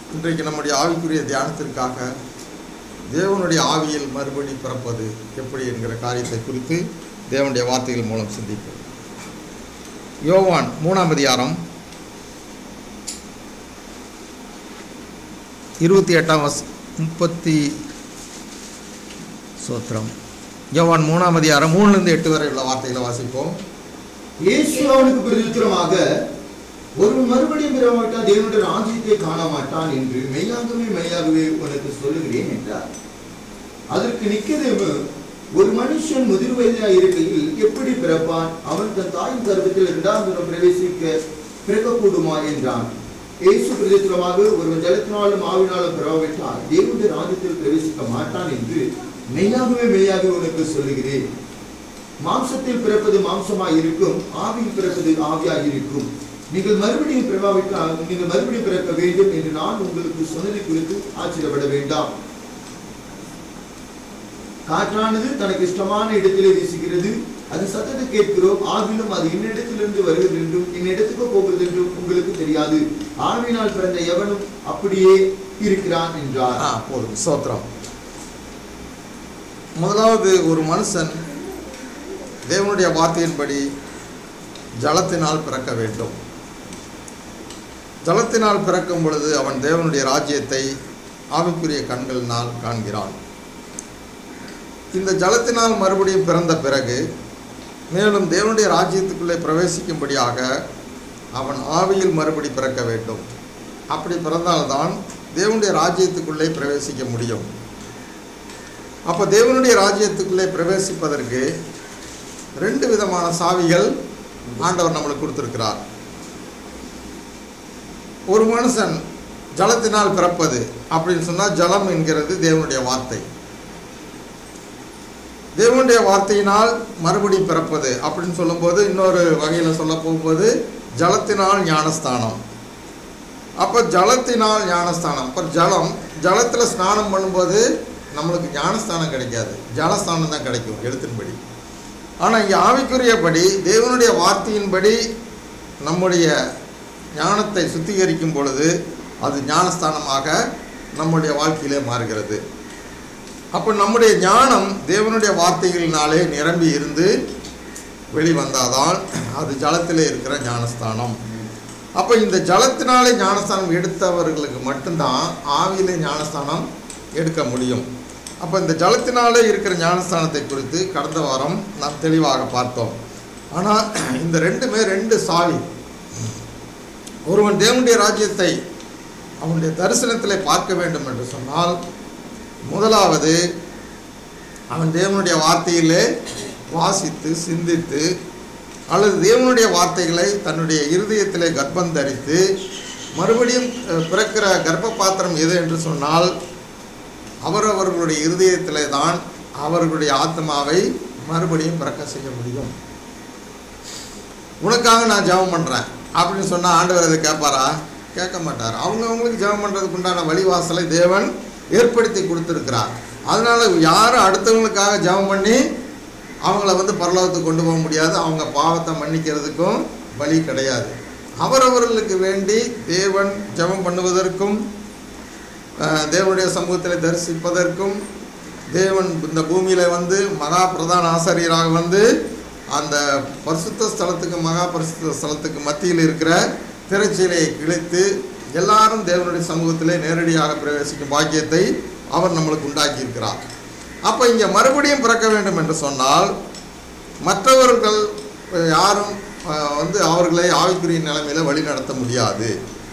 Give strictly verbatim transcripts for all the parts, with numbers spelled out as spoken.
இன்றைக்கு நம்முடைய ஆவிக்குரிய தியானத்திற்காக தேவனுடைய ஆவியில் மறுபடி பிறப்பது எப்படி என்கிற காரியத்தை குறித்து தேவனுடைய வார்த்தைகள் மூலம் சிந்திப்போம். யோவான் மூணாம் அதிகாரம் இருபத்தி எட்டாம் வஸ் முப்பத்தி சோத்திரம் யோவான் மூணாம் அதிகாரம் மூணுலேருந்து எட்டு வரை உள்ள வார்த்தைகளை வாசிப்போம். இயேசு அவனுக்கு பிரதியுத்தரமாக, ஒருவன் மறுபடியும் பிறவாவிட்டால் தேவனுடைய ராஜ்யத்தை காண மாட்டான் என்று மெய்யாகவே மெய்யாகவே உனக்கு சொல்லுகிறேன் என்றார். அதற்கு நிக்கதேமு, ஒரு மனுஷன் முதிர் வயதாக இருக்கையில் எப்படி பிறப்பான்? அவன் தன் தாயின் கர்ப்பத்தில் இரண்டாம் தரம் பிரவேசிக்க பிறக்கக்கூடுமா என்றான். இயேசு பிரதியுத்தரமாக, ஒருவன் ஜலத்தினாலும் ஆவினாலும் பிறவாவிட்டால் தேவனுடைய ராஜ்யத்தில் பிரவேசிக்க மாட்டான் என்று மெய்யாகவே மெய்யாகவே உனக்கு சொல்லுகிறேன். மாம்சத்தில் பிறப்பது மாம்சமாய் இருக்கும், ஆவியில் பிறப்பது ஆவியாய் இருக்கும். நீங்கள் மறுபடியும் பிறவாவிட்டால் நீங்கள் மறுபடியும் பிறக்க வேண்டும் என்று நான் உங்களுக்கு சொன்னதை குறித்து ஆச்சரியப்பட வேண்டாம். காற்றானது தனக்கு இஷ்டமான இடத்திலே வீசுகிறது, அது சத்தத்தை கேட்கிறோம், ஆவிலும் அது இன்னிடத்திலிருந்து வருகிறது என்றும் இன்னிடத்துக்கு போகிறது என்றும் உங்களுக்கு தெரியாது. ஆவினால் பிறந்த எவனும் அப்படியே இருக்கிறான் என்றார். போதும், சோத்திரம். முதலாவது, ஒரு மனுஷன் தேவனுடைய வார்த்தையின்படி ஜலத்தினால் பிறக்க வேண்டும். ஜலத்தினால் பிறக்கும் பொழுது அவன் தேவனுடைய ராஜ்யத்தை ஆவிக்குரிய கண்களினால் காண்கிறான். இந்த ஜலத்தினால் மறுபடியும் பிறந்த பிறகு மேலும் தேவனுடைய ராஜ்யத்துக்குள்ளே பிரவேசிக்கும்படியாக அவன் ஆவியில் மறுபடி பிறக்க வேண்டும். அப்படி பிறந்தால்தான் தேவனுடைய ராஜ்யத்துக்குள்ளே பிரவேசிக்க முடியும். அப்போ தேவனுடைய ராஜ்யத்துக்குள்ளே பிரவேசிப்பதற்கு ரெண்டு விதமான சாவிகள் ஆண்டவர் நம்மளுக்கு கொடுத்திருக்கிறார். ஒரு மனுஷன் ஜலத்தினால் பிறப்பது அப்படின்னு சொன்னால், ஜலம் என்கிறது தேவனுடைய வார்த்தை. தேவனுடைய வார்த்தையினால் மறுபடியும் பிறப்பது அப்படின்னு சொல்லும்போது, இன்னொரு வகையில் சொல்ல போகும்போது ஜலத்தினால் ஞானஸ்தானம். அப்போ ஜலத்தினால் ஞானஸ்தானம். அப்போ ஜலம் ஜலத்தில் ஸ்நானம் பண்ணும்போது நம்மளுக்கு ஞானஸ்தானம் கிடைக்காது, ஜலஸ்தானம் தான் கிடைக்கும் எழுத்தின்படி. ஆனால் இங்கே ஆவிக்குரியபடி தேவனுடைய வார்த்தையின்படி நம்முடைய ஞானத்தை சுத்திகரிக்கும் பொழுது அது ஞானஸ்தானமாக நம்முடைய வாழ்க்கையிலே மாறுகிறது. அப்போ நம்முடைய ஞானம் தேவனுடைய வார்த்தைகளினாலே நிரம்பி இருந்து வெளிவந்தாதான் அது ஜலத்திலே இருக்கிற ஞானஸ்தானம். அப்போ இந்த ஜலத்தினாலே ஞானஸ்தானம் எடுத்தவர்களுக்கு மட்டும்தான் ஆவியிலே ஞானஸ்தானம் எடுக்க முடியும். அப்போ இந்த ஜலத்தினாலே இருக்கிற ஞானஸ்தானத்தை குறித்து கடந்த வாரம் நாம் தெளிவாக பார்த்தோம். ஆனால் இந்த ரெண்டுமே ரெண்டு சாவி. ஒருவன் தேவனுடைய ராஜ்யத்தை அவனுடைய தரிசனத்தில் பார்க்க வேண்டும் என்று சொன்னால், முதலாவது அவன் தேவனுடைய வார்த்தையிலே வாசித்து சிந்தித்து, அல்லது தேவனுடைய வார்த்தைகளை தன்னுடைய இருதயத்திலே கர்ப்பம் தரித்து, மறுபடியும் பிறக்கிற கர்ப்ப பாத்திரம் எது என்று சொன்னால் அவரவர்களுடைய இருதயத்திலே தான் அவர்களுடைய ஆத்மாவை மறுபடியும் பிறக்க செய்ய முடியும். உனக்காக நான் ஜெபம் பண்ணுறேன் அப்படின்னு சொன்னால் ஆண்டவர் அதை கேட்பாரா? கேட்க மாட்டார். அவங்க அவங்களுக்கு ஜெபம் பண்ணுறதுக்கு உண்டான வழிவாசலை தேவன் ஏற்படுத்தி கொடுத்துருக்கிறார். அதனால் யாரும் அடுத்தவங்களுக்காக ஜெபம் பண்ணி அவங்கள வந்து பரலோகத்துக்கு கொண்டு போக முடியாது. அவங்க பாவத்தை மன்னிக்கிறதுக்கும் வழி கிடையாது. அவரவர்களுக்கு வேண்டி தேவன் ஜெபம் பண்ணுவதற்கும் தேவனுடைய சமூகத்தில் தரிசிப்பதற்கும் தேவன் இந்த பூமியில் வந்து மகா பிரதான ஆசாரியராக வந்து அந்த பரிசுத்த ஸ்தலத்துக்கு மகா பரிசுத்த ஸ்தலத்துக்கு மத்தியில் இருக்கிற திரைச்சீலையை கிழித்து எல்லாரும் தேவனுடைய சமூகத்திலே நேரடியாக பிரவேசிக்கும் பாக்கியத்தை அவர் நம்மளுக்கு உண்டாக்கியிருக்கிறார். அப்போ இங்கே மறுபடியும் பிறக்க வேண்டும் என்று சொன்னால் மற்றவர்கள் யாரும் வந்து அவர்களை ஆவிக்குரிய நிலைமையில் வழி நடத்த முடியாது.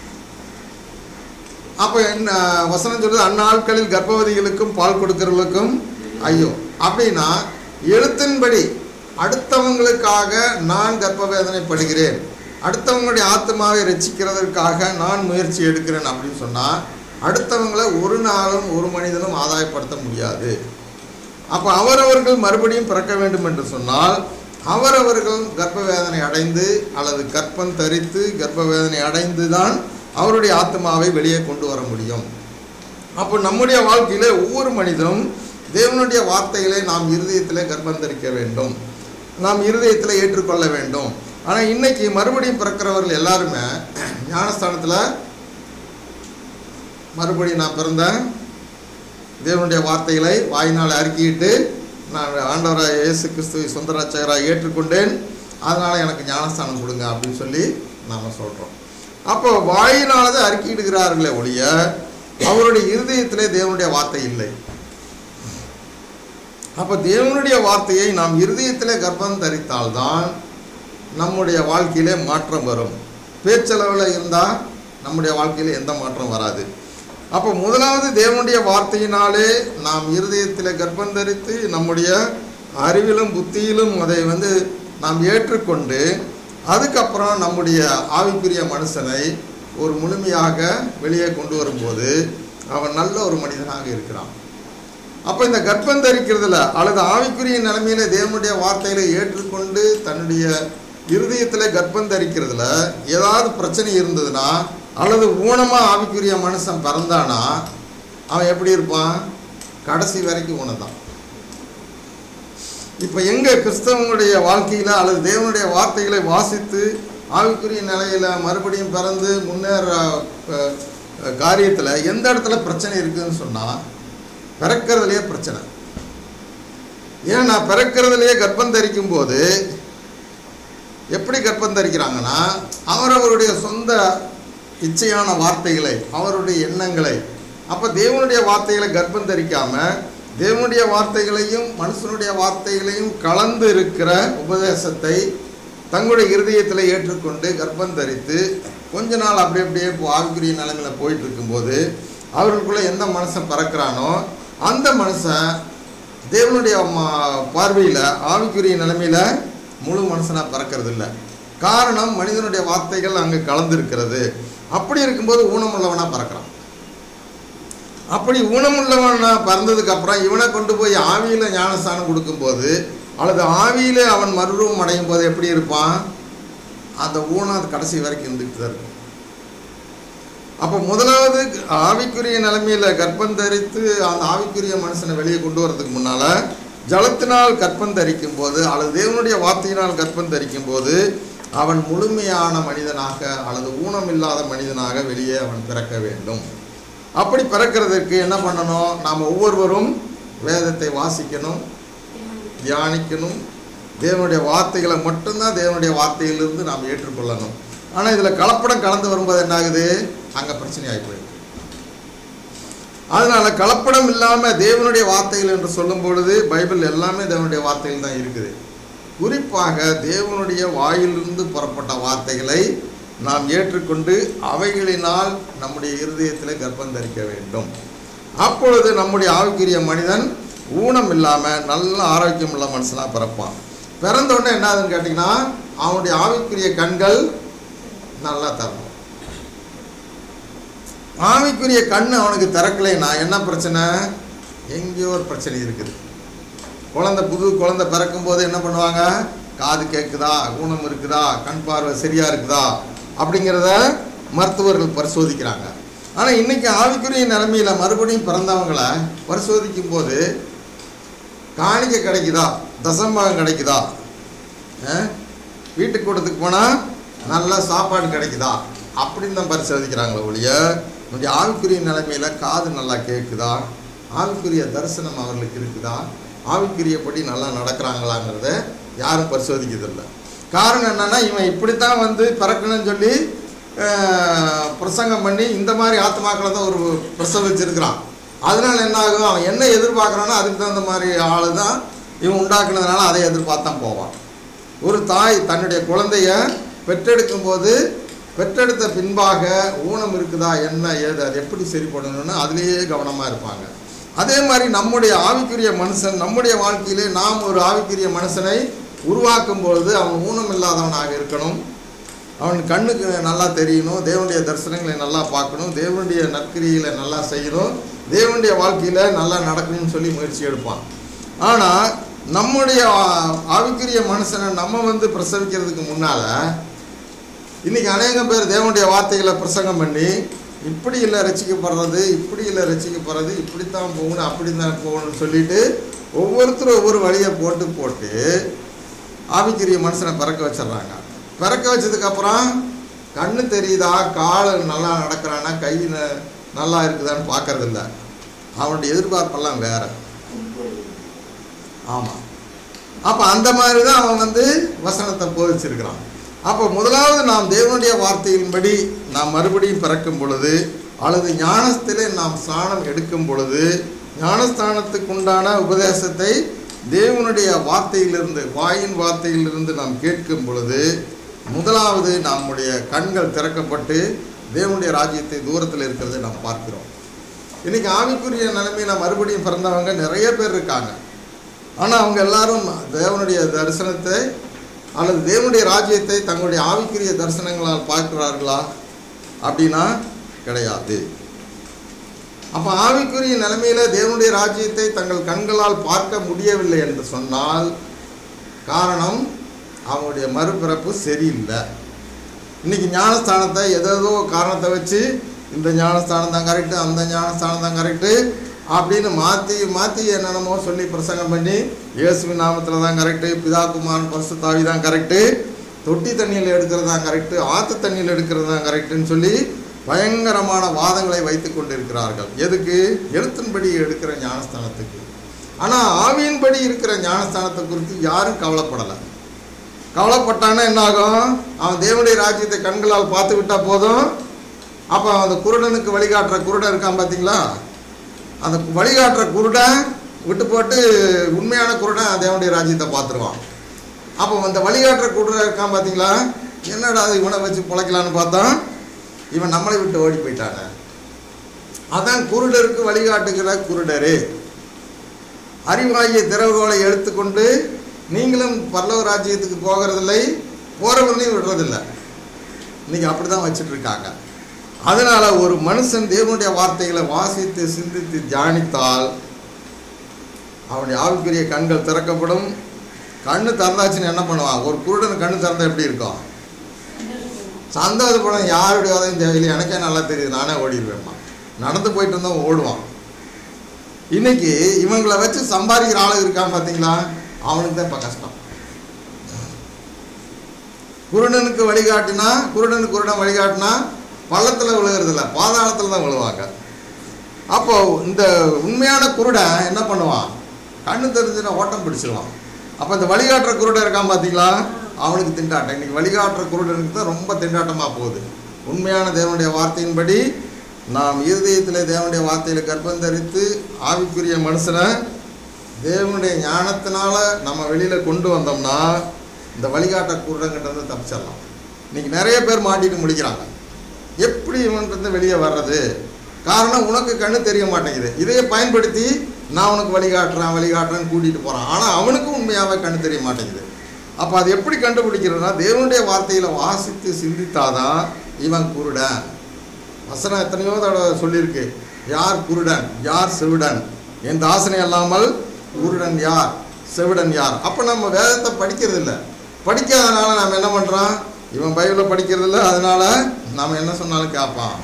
அப்போ என்ன வசனம் சொல்றது? அந்நாட்களில் கர்ப்பவதிகளுக்கும் பால் கொடுக்கிறவர்களுக்கும் ஐயோ. அப்படின்னா எழுத்தின்படி அடுத்தவங்களுக்காக நான் கர்ப்ப வேதனைப்படுகிறேன், அடுத்தவங்களுடைய ஆத்மாவை ரட்சிக்கிறதற்காக நான் முயற்சி எடுக்கிறேன் அப்படின்னு சொன்னால் அடுத்தவங்களை ஒரு நாளும் ஒரு மனிதனும் ஆதாயப்படுத்த முடியாது. அப்போ அவரவர்கள் மறுபடியும் பிறக்க வேண்டும் என்று சொன்னால் அவரவர்கள் கர்ப்ப வேதனை அடைந்து அல்லது கர்ப்பம் தரித்து கர்ப்ப வேதனை அடைந்து தான் அவருடைய ஆத்மாவை வெளியே கொண்டு வர முடியும். அப்போ நம்முடைய வாழ்க்கையிலே ஒவ்வொரு மனிதனும் தேவனுடைய வார்த்தைகளை நாம் இருதயத்தில் கர்ப்பம் தரிக்க வேண்டும், நாம் இருதயத்தில் ஏற்றுக்கொள்ள வேண்டும். ஆனால் இன்னைக்கு மறுபடியும் பிறக்கிறவர்கள் எல்லாருமே ஞானஸ்தானத்தில் மறுபடியும் நான் பிறந்தேன், தேவனுடைய வார்த்தைகளை வாயினால் அறிக்கையிட்டு நான் ஆண்டவராக இயேசு கிறிஸ்துவை சொந்த ரட்சகராக ஏற்றுக்கொண்டேன், அதனால் எனக்கு ஞானஸ்தானம் கொடுங்க அப்படின்னு சொல்லி நாம் சொல்கிறோம். அப்போ வாயினால் தான் அறிக்கையிடுகிறார்களே ஒழிய அவருடைய இருதயத்திலே தேவனுடைய வார்த்தை இல்லை. அப்போ தேவனுடைய வார்த்தையை நாம் இருதயத்திலே கர்ப்பம் தரித்தால்தான் நம்முடைய வாழ்க்கையிலே மாற்றம் வரும். பேச்சளவில் இருந்தால் நம்முடைய வாழ்க்கையில் எந்த மாற்றம் வராது. அப்போ முதலாவது தேவனுடைய வார்த்தையினாலே நாம் இருதயத்தில் கர்ப்பம் தரித்து நம்முடைய அறிவிலும் புத்தியிலும் அதை வந்து நாம் ஏற்றுக்கொண்டு அதுக்கப்புறம் நம்முடைய ஆவிக்குரிய மனுஷனை ஒரு முழுமையாக வெளியே கொண்டு வரும்போது அவன் நல்ல ஒரு மனிதனாக இருக்கிறான். அப்போ இந்த கர்ப்பம் தரிக்கிறதுல அல்லது ஆவிக்குரிய நிலைமையில தேவனுடைய வார்த்தைகளை ஏற்றுக்கொண்டு தன்னுடைய இருதயத்தில் கர்ப்பம் தரிக்கிறதுல ஏதாவது பிரச்சனை இருந்ததுன்னா அல்லது ஊனமாக ஆவிக்குரிய மனுஷன் பிறந்தானா அவன் எப்படி இருப்பான்? கடைசி வரைக்கும் ஊனம்தான். இப்போ எங்கே கிறிஸ்தவங்களுடைய வாழ்க்கையில் அல்லது தேவனுடைய வார்த்தைகளை வாசித்து ஆவிக்குரிய நிலையில் மறுபடியும் பிறந்து முன்னேற காரியத்தில் எந்த இடத்துல பிரச்சனை இருக்குதுன்னு சொன்னால் பிறக்கிறதுலையே பிரச்சனை. ஏன்னா பிறக்கிறதுலையே கர்ப்பம் தரிக்கும் போது எப்படி கர்ப்பம் தரிக்கிறாங்கன்னா அவரவருடைய சொந்த இச்சையான வார்த்தைகளை அவருடைய எண்ணங்களை, அப்போ தேவனுடைய வார்த்தைகளை கர்ப்பம் தரிக்காமல் தேவனுடைய வார்த்தைகளையும் மனுஷனுடைய வார்த்தைகளையும் கலந்து இருக்கிற உபதேசத்தை தங்களுடைய இருதயத்தில் ஏற்றுக்கொண்டு கர்ப்பம் தரித்து கொஞ்ச நாள் அப்படி அப்படியே ஆவிக்குரிய நிலைமையில் போயிட்டு இருக்கும்போது அவர்களுக்குள்ளே எந்த மனுஷன் பிறக்கிறானோ அந்த மனுஷன் தேவனுடைய பார்வையில் ஆவிக்குரிய நிலைமையில் முழு மனுஷனாக பிறக்கிறது இல்லை. காரணம் மனிதனுடைய வார்த்தைகள் அங்கே கலந்துருக்கிறது. அப்படி இருக்கும்போது ஊனமுள்ளவனாக பிறக்கிறான். அப்படி ஊனமுள்ளவனாக பிறந்ததுக்கப்புறம் இவனை கொண்டு போய் ஆவியில் ஞானஸ்தானம் கொடுக்கும்போது அல்லது ஆவியில் அவன் மறுரூபம் அடையும் போது எப்படி இருப்பான்? அந்த ஊனம் அது கடைசி வரைக்கும் இருந்துகிட்டு தான் இருக்கும். அப்போ முதலாவது ஆவிக்குரிய நிலைமையில் கர்ப்பம் தரித்து அந்த ஆவிக்குரிய மனுஷனை வெளியே கொண்டு வரதுக்கு முன்னால் ஜலத்தினால் கர்ப்பம் தரிக்கும் போது அல்லது தேவனுடைய வார்த்தையினால் கர்ப்பம் தரிக்கும் போது அவன் முழுமையான மனிதனாக அல்லது ஊனம் இல்லாத மனிதனாக வெளியே அவன் பிறக்க வேண்டும். அப்படி பிறக்கிறதுக்கு என்ன பண்ணணும்? நாம் ஒவ்வொருவரும் வேதத்தை வாசிக்கணும், தியானிக்கணும், தேவனுடைய வார்த்தைகளை மட்டும்தான் தேவனுடைய வார்த்தையிலிருந்து நாம் ஏற்றுக்கொள்ளணும். ஆனால் இதில் கலப்படம் கலந்து வரும்போது என்ன ஆகுது? அங்கே பிரச்சனை ஆகி போயிடுது. அதனால் கலப்படம் இல்லாமல் தேவனுடைய வார்த்தைகள் என்று சொல்லும் பொழுது பைபிள் எல்லாமே தேவனுடைய வார்த்தைகள் தான் இருக்குது. குறிப்பாக தேவனுடைய வாயிலிருந்து புறப்பட்ட வார்த்தைகளை நாம் ஏற்றுக்கொண்டு அவைகளினால் நம்முடைய இருதயத்தில் கர்ப்பம் தரிக்க வேண்டும். அப்பொழுது நம்முடைய ஆவிக்குரிய மனிதன் ஊனம் இல்லாமல் நல்ல ஆரோக்கியம் உள்ள மனுஷனாக பிறப்பான். பிறந்தோடனே என்ன ஆகுதுன்னு கேட்டிங்கன்னா அவனுடைய ஆவிக்குரிய கண்கள் நல்லா தரணும். ஆவிக்குரிய கண் அவனுக்கு திறக்கலைன்னா என்ன பிரச்சனை? எங்கேயோ ஒரு பிரச்சனை இருக்குது. குழந்தை புது குழந்தை பிறக்கும் போது என்ன பண்ணுவாங்க? காது கேட்குதா, ஊனம் இருக்குதா, கண் பார்வை சரியாக இருக்குதா அப்படிங்கிறத மருத்துவர்கள் பரிசோதிக்கிறாங்க. ஆனால் இன்றைக்கி ஆவிக்குரிய நிலைமையில் மறுபடியும் பிறந்தவங்களை பரிசோதிக்கும் போது காணிக்கை கிடைக்குதா, தசம்பாகம் கிடைக்குதா, வீட்டுக்கு கூட்டத்துக்கு போனால் நல்லா சாப்பாடு கிடைக்குதா அப்படின்னு தான் பரிசோதிக்கிறாங்களே ஒழிய கொஞ்சம் ஆவிக்குரிய நிலைமையில் காது நல்லா கேட்குதா, ஆவிக்குரிய தரிசனம் அவர்களுக்கு இருக்குதா, ஆவிக்குரியப்படி நல்லா நடக்கிறாங்களாங்கிறத யாரும் பரிசோதிக்கிறதில்லை. காரணம் என்னென்னா இவன் இப்படித்தான் வந்து பிறக்கணும்னு சொல்லி பிரசங்கம் பண்ணி இந்த மாதிரி ஆத்மாக்களை தான் ஒரு பிரசவிச்சிருக்கிறான். அதனால் என்ன ஆகும்? அவன் என்ன எதிர்பார்க்குறானோ அதுக்கு தகுந்த மாதிரி ஆள் தான் இவன் உண்டாக்குனதுனால அதை எதிர்பார்த்தான் போவான். ஒரு தாய் தன்னுடைய குழந்தைய பெற்றெடுக்கும் போது பெற்றெடுத்த பின்பாக ஊனம் இருக்குதா, என்ன ஏது, அது எப்படி சரி பண்ணணும்னு அதுலேயே கவனமாக இருப்பாங்க. அதே மாதிரி நம்முடைய ஆவிக்குரிய மனுஷன் நம்முடைய வாழ்க்கையிலே நாம் ஒரு ஆவிக்குரிய மனுஷனை உருவாக்கும் பொழுது அவன் ஊனம் இல்லாதவனாக இருக்கணும், அவன் கண்ணுக்கு நல்லா தெரியணும், தேவனுடைய தரிசனங்களை நல்லா பார்க்கணும், தேவனுடைய நற்கிரிகளை நல்லா செய்யணும், தேவனுடைய வாழ்க்கையில் நல்லா நடக்கணும்னு சொல்லி முயற்சி எடுப்பான். ஆனால் நம்முடைய ஆவிக்குரிய மனுஷனை நம்ம வந்து பிரசவிக்கிறதுக்கு முன்னால் இன்றைக்கி அநேகம் பேர் தேவனுடைய வார்த்தைகளை பிரசங்கம் பண்ணி இப்படி இல்லை ரசிக்கப்படுறது, இப்படி இல்லை ரசிக்கப்படுறது, இப்படித்தான் போகணும், அப்படி தான் போகணும்னு சொல்லிட்டு ஒவ்வொருத்தரும் ஒவ்வொரு வழியை போட்டு போட்டு ஆவிக்குரிய மனுஷனை பிறக்க வச்சிட்றாங்க. பிறக்க வச்சதுக்கப்புறம் கண்ணு தெரியுதா, கால் நல்லா நடக்கிறானா, கை நல்லா இருக்குதான்னு பார்க்கறதில்ல. அவனுடைய எதிர்பார்ப்பெல்லாம் வேற. ஆமாம். அப்போ அந்த மாதிரி தான் அவன் வந்து வசனத்தை போதிச்சிருக்கிறான். அப்போ முதலாவது நாம் தேவனுடைய வார்த்தையின்படி நாம் மறுபடியும் பிறக்கும் பொழுது அல்லது ஞானத்திலே நாம் ஸ்நானம் எடுக்கும் பொழுது ஞானஸ்தானத்துக்கு உண்டான உபதேசத்தை தேவனுடைய வார்த்தையிலிருந்து வாயின் வார்த்தையிலிருந்து நாம் கேட்கும் பொழுது முதலாவது நம்முடைய கண்கள் திறக்கப்பட்டு தேவனுடைய ராஜ்யத்தை தூரத்தில் இருக்கிறதை நாம் பார்க்கிறோம். இன்றைக்கி ஆவிக்குரிய நிலைமையில் மறுபடியும் பிறந்தவங்க நிறைய பேர் இருக்காங்க. ஆனால் அவங்க எல்லாரும் தேவனுடைய தரிசனத்தை அல்லது தேவனுடைய ராஜ்யத்தை தங்களுடைய ஆவிக்குரிய தரிசனங்களால் பார்க்கிறார்களா அப்படின்னா கிடையாது. அப்போ ஆவிக்குரிய நிலைமையில் தேவனுடைய ராஜ்யத்தை தங்கள் கண்களால் பார்க்க முடியவில்லை என்று சொன்னால் காரணம் அவங்களுடைய மறுபிறப்பு சரியில்லை. இன்றைக்கி ஞானஸ்தானத்தை ஏதோ காரணத்தை வச்சு இந்த ஞானஸ்தானம் தான் கரெக்டு, அந்த ஞானஸ்தானம் தான் கரெக்டு அப்படின்னு மாற்றி மாற்றி என்னென்னமோ சொல்லி பிரசங்கம் பண்ணி இயேசுவின் நாமத்தில் தான் கரெக்டு, பிதா குமாரன் பரிசுத்த ஆவி தான் கரெக்டு, தொட்டி தண்ணியில் எடுக்கிறது தான் கரெக்டு, ஆற்று தண்ணியில் எடுக்கிறது தான் கரெக்டுன்னு சொல்லி பயங்கரமான வாதங்களை வைத்து கொண்டு இருக்கிறார்கள். எதுக்கு? எழுத்தின்படி எடுக்கிற ஞானஸ்தானத்துக்கு. ஆனால் ஆவியின்படி இருக்கிற ஞானஸ்தானத்தை குறித்து யாரும் கவலைப்படலை. கவலைப்பட்டானா என்னாகும்? அவன் தேவனுடைய ராஜ்யத்தை கண்களால் பார்த்து விட்டால் போதும். அப்போ அந்த குருடனுக்கு வழிகாட்டுற குருடன் இருக்கான் பார்த்தீங்களா, அந்த வழிகாட்டுற குருடன் விட்டு போட்டு உண்மையான குருடன் தேவனுடைய ராஜ்யத்தை பார்த்துருவான். அப்போ அந்த வழிகாட்டுற குருடன் இருக்கான் பார்த்தீங்களா, என்னடா அது இவனை வச்சு பிழைக்கலான்னு பார்த்தா இவன் நம்மளை விட்டு ஓடி போயிட்டான. அதான் குருடருக்கு வழிகாட்டுகிற குருடரு. அறிவாகிய திறவுகோலை எடுத்துக்கொண்டு நீங்களும் பரலோக ராஜ்யத்துக்கு போகிறதில்லை, போகிறவர்களையும் விடுறதில்லை. இன்றைக்கி அப்படி தான் வச்சுட்டு இருக்காங்க. அதனால் ஒரு மனுஷன் தேவனுடைய வார்த்தைகளை வாசித்து சிந்தித்து தியானித்தால் அவனுடைய ஆவிக்குரிய கண்கள் திறக்கப்படும். கண்ணு திறந்தாச்சுன்னு என்ன பண்ணுவான்? ஒரு குருடன் கண்ணு திறந்தா எப்படி இருக்கும்? சந்தோஷப்படம். யாருடைய உதவியும் தேவையில்லை, எனக்கே நல்லா தெரியுது, நானே ஓடிடுவேம்மா. நடந்து போயிட்டு இருந்தோம் ஓடுவான். இன்னைக்கு இவங்களை வச்சு சம்பாதிக்கிற ஆளு இருக்கான் பார்த்தீங்களா, அவனுக்கு தான் இப்போ கஷ்டம். குருடனுக்கு வழிகாட்டினா குருடனுக்கு குருடன் வழிகாட்டினா பள்ளத்தில் விழுகிறதில்ல, பாதாளத்தில் தான் விழுவாங்க. அப்போ இந்த உண்மையான குருடன் என்ன பண்ணுவான்? கண்ணு தெரிஞ்சுன்னா ஓட்டம் பிடிச்சிருவான். அப்போ இந்த வழிகாட்டுற குருடன் இருக்கான் பார்த்தீங்களா, அவனுக்கு திண்டாட்டம். இன்றைக்கி வழிகாட்டுற குருடனுக்கு தான் ரொம்ப திண்டாட்டமாக போகுது. உண்மையான தேவனுடைய வார்த்தையின்படி நாம் இருதயத்தில் தேவனுடைய வார்த்தையில் கர்ப்பம் தரித்து ஆவிக்குரிய மனுஷனை தேவனுடைய ஞானத்தினால நம்ம வெளியில் கொண்டு வந்தோம்னா இந்த வழிகாட்ட குருடங்கிட்ட வந்து தப்பிச்சிடலாம். இன்றைக்கி நிறைய பேர் மாட்டிட்டு முடிக்கிறாங்க. எப்படி இவன்கிட்ட வெளியே வர்றது? காரணம், உனக்கு கண்ணு தெரிய மாட்டேங்குது. இதையே பயன்படுத்தி நான் உனக்கு வழிகாட்டுறேன் வழிகாட்டுறேன்னு கூட்டிகிட்டு போகிறான். ஆனால் அவனுக்கும் உண்மையாகவே கண்ணு தெரிய மாட்டேங்குது. அப்போ அது எப்படி கண்டுபிடிக்கிறதுனா தேவனுடைய வார்த்தையில் வாசித்து சிந்தித்தாதான் இவன் குருடன். வசனம் எத்தனையோ தடவை சொல்லியிருக்கு, யார் குருடன் யார் செவிடன், என் தாசனை அல்லாமல் குருடன் யார் செவிடன் யார். அப்போ நம்ம வேதத்தை படிக்கிறது இல்லை. படிக்காதனால நாம் என்ன பண்ணுறோம்? இவன் பைபிளை படிக்கிறது இல்லை, அதனால் நாம் என்ன சொன்னாலும் கேட்பான்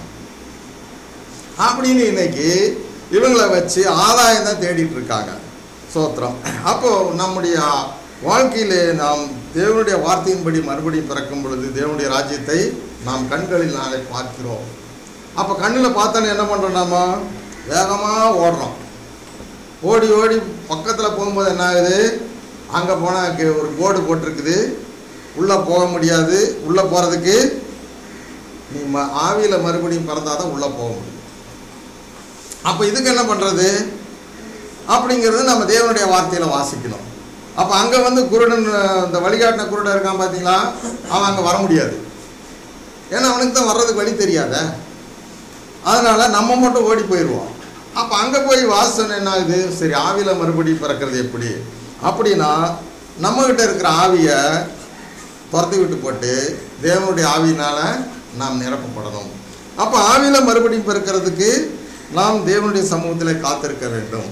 அப்படின்னு இன்னைக்கு இவங்களை வச்சு ஆதாயம் தான் தேடிட்டு இருக்காங்க. சோத்திரம். அப்போது நம்முடைய வாழ்க்கையிலே நாம் தேவனுடைய வார்த்தையின்படி மறுபடியும் பிறக்கும் பொழுது தேவனுடைய ராஜ்யத்தை நாம் கண்களில் நாளை பார்க்கிறோம். அப்போ கண்ணில் பார்த்தானே என்ன பண்ணுறோம்? நம்ம வேகமாக ஓடுறோம். ஓடி ஓடி பக்கத்தில் போகும்போது என்ன ஆகுது? அங்கே போனால் ஒரு போர்டு போட்டிருக்குது, உள்ளே போக முடியாது. உள்ளே போகிறதுக்கு நீ ம ஆவியில் மறுபடியும் பிறந்தால் தான் உள்ளே போக முடியும். அப்போ இதுக்கு என்ன பண்ணுறது அப்படிங்கிறது நம்ம தேவனுடைய வார்த்தையில் வாசிக்கணும். அப்போ அங்கே வந்து குருடன், இந்த வழிகாட்டின குருடன் இருக்கான் பார்த்தீங்களா, அவன் அங்கே வர முடியாது. ஏன்னா அவனுக்கு தான் வர்றதுக்கு வழி தெரியாத. அதனால் நம்ம மட்டும் ஓடி போயிடுவோம். அப்போ அங்கே போய் வாசனை என்ன ஆகுது? சரி, ஆவியில் மறுபடியும் பிறக்கிறது எப்படி அப்படின்னா நம்மக்கிட்ட இருக்கிற ஆவியை துரத்தி விட்டு போட்டு தேவனுடைய ஆவியினால் நாம் நிரப்பப்படணும். அப்போ ஆவியில் மறுபடியும் பிறக்கிறதுக்கு நாம் தேவனுடைய சமூகத்தில் காத்திருக்க வேண்டும்.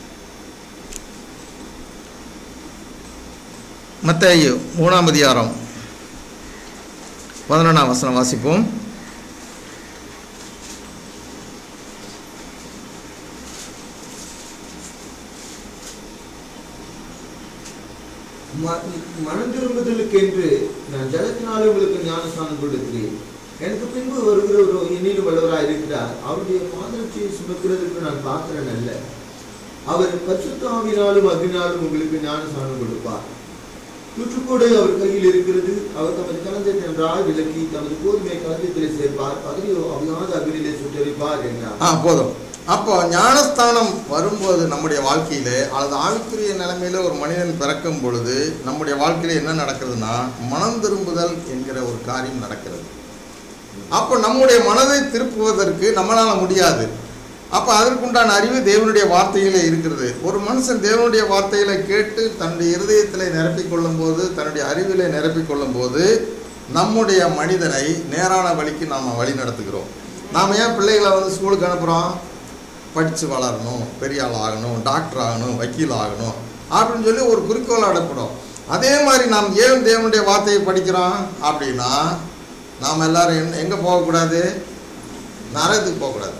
மத்தேயு மூணாம் அதிகாரம் பதினொன்றாம் வசனம் வாசிப்போம். மனம் திரும்புதலுக்கு என்று நான் ஜலத்தினாலே உங்களுக்கு ஞானஸ்நானம் கொடுக்கிறேன். எனக்கு பின்பு வருகிற ஒரு எண்ணிலும் வல்லவராக இருக்கிறார், அவருடைய பாதரட்சியை சுமக்கிறதுக்கு நான் பாத்திரன் அல்ல. அவர் பரிசுத்த ஆவியினாலும் அக்னியினாலும் உங்களுக்கு ஞானஸ்நானம் கொடுப்பார். தூற்றுக்கோடு அவர் கையில் இருக்கிறது. அவர் தமது கலந்தை நன்றாய் விலக்கி தமது கோதுமை களஞ்சியத்திலே சேர்ப்பார், பதவியோ அவியாத அக்னியிலே சுட்டரிப்பார் என்றார். ஆ போதும். அப்போ ஞானஸ்தானம் வரும்போது நம்முடைய வாழ்க்கையிலே அல்லது ஆவிக்குரிய நிலைமையில ஒரு மனிதன் பிறக்கும் பொழுது நம்முடைய வாழ்க்கையில என்ன நடக்கிறதுனா மனம் திரும்புதல் என்கிற ஒரு காரியம் நடக்கிறது. அப்போ நம்முடைய மனதை திருப்புவதற்கு நம்மளால் முடியாது. அப்போ அதற்குண்டான அறிவு தேவனுடைய வார்த்தையிலே இருக்கிறது. ஒரு மனுஷன் தேவனுடைய வார்த்தையில கேட்டு தன்னுடைய இருதயத்தில் நிரப்பிக் கொள்ளும் போது, தன்னுடைய அறிவிலே நிரப்பிக் கொள்ளும் போது நம்முடைய மனிதனை நேரான வழிக்கு நாம் வழி நடத்துகிறோம். நாம் ஏன் பிள்ளைகளை வந்து ஸ்கூலுக்கு அனுப்புகிறோம்? படித்து வளரணும், பெரிய ஆள் ஆகணும், டாக்டர் ஆகணும், வக்கீல் ஆகணும் அப்படின்னு சொல்லி ஒரு குறிக்கோள் அடப்படும். அதே மாதிரி நாம் ஏன் தேவனுடைய வார்த்தையை படிக்கிறோம் அப்படின்னா, நாம் எல்லாரும் என் எங்கே போகக்கூடாது? நரகத்துக்கு போகக்கூடாது.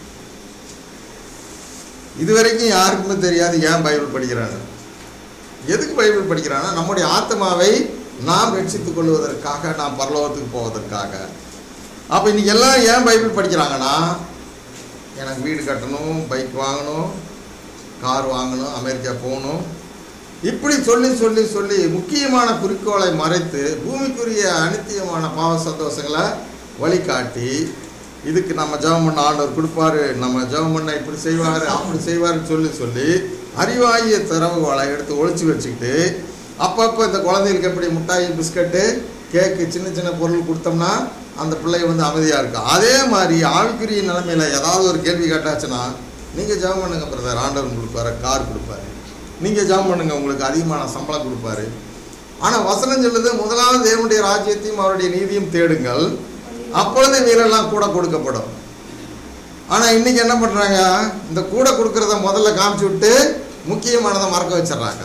இது வரைக்கும் யாருக்குமே தெரியாது ஏன் பைபிள் படிக்கிறாங்க. எதுக்கு பைபிள் படிக்கிறான்னா நம்முடைய ஆத்மாவை நாம் ரட்சித்துக் கொள்வதற்காக, நாம் பரலோகத்துக்கு போவதற்காக. அப்போ இன்னைக்கு எல்லாம் ஏன் பைபிள் படிக்கிறாங்கன்னா, எனக்கு வீடு கட்டணும், பைக் வாங்கணும், கார் வாங்கணும், அமெரிக்கா போகணும், இப்படி சொல்லி சொல்லி சொல்லி முக்கியமான குறிக்கோளை மறைத்து பூமிக்குரிய அனித்தியமான பாவ சந்தோஷங்களை வழிகாட்டி, இதுக்கு நம்ம ஜெபம் பண்ண ஆண்டவர் கொடுப்பாரு, நம்ம ஜெபம் பண்ண இப்படி செய்வார் அப்படி செய்வாருன்னு சொல்லி சொல்லி அறிவாகிய திறவுகளை எடுத்து ஒழிச்சு வச்சுக்கிட்டு அப்பப்போ இந்த குழந்தைகளுக்கு எப்படி மிட்டாய், பிஸ்கட்டு, கேக்கு, சின்ன சின்ன பொருள் கொடுத்தோம்னா அந்த பிள்ளை வந்து அமைதியாக இருக்கும். அதே மாதிரி ஆவிக்குரிய நிலைமையில் ஏதாவது ஒரு கேள்வி கேட்டாச்சுன்னா, நீங்கள் ஜெபம் பண்ணுங்க பிரதர், ஆண்டவர் கொடுப்பாரு, கார் கொடுப்பாரு, நீங்கள் ஜெபம் பண்ணுங்க, உங்களுக்கு அதிகமான சம்பளம் கொடுப்பாரு. ஆனால் வசனம் சொல்லுது, முதலாவது தேவனுடைய ராஜ்யத்தையும் அவருடைய நீதியும் தேடுங்கள், அப்பொழுது வீரெல்லாம் கூட கொடுக்கப்படும். ஆனால் இன்றைக்கி என்ன பண்ணுறாங்க? இந்த கூட கொடுக்குறத முதல்ல காமிச்சு விட்டு முக்கியமானதை மறக்க வச்சிட்றாங்க.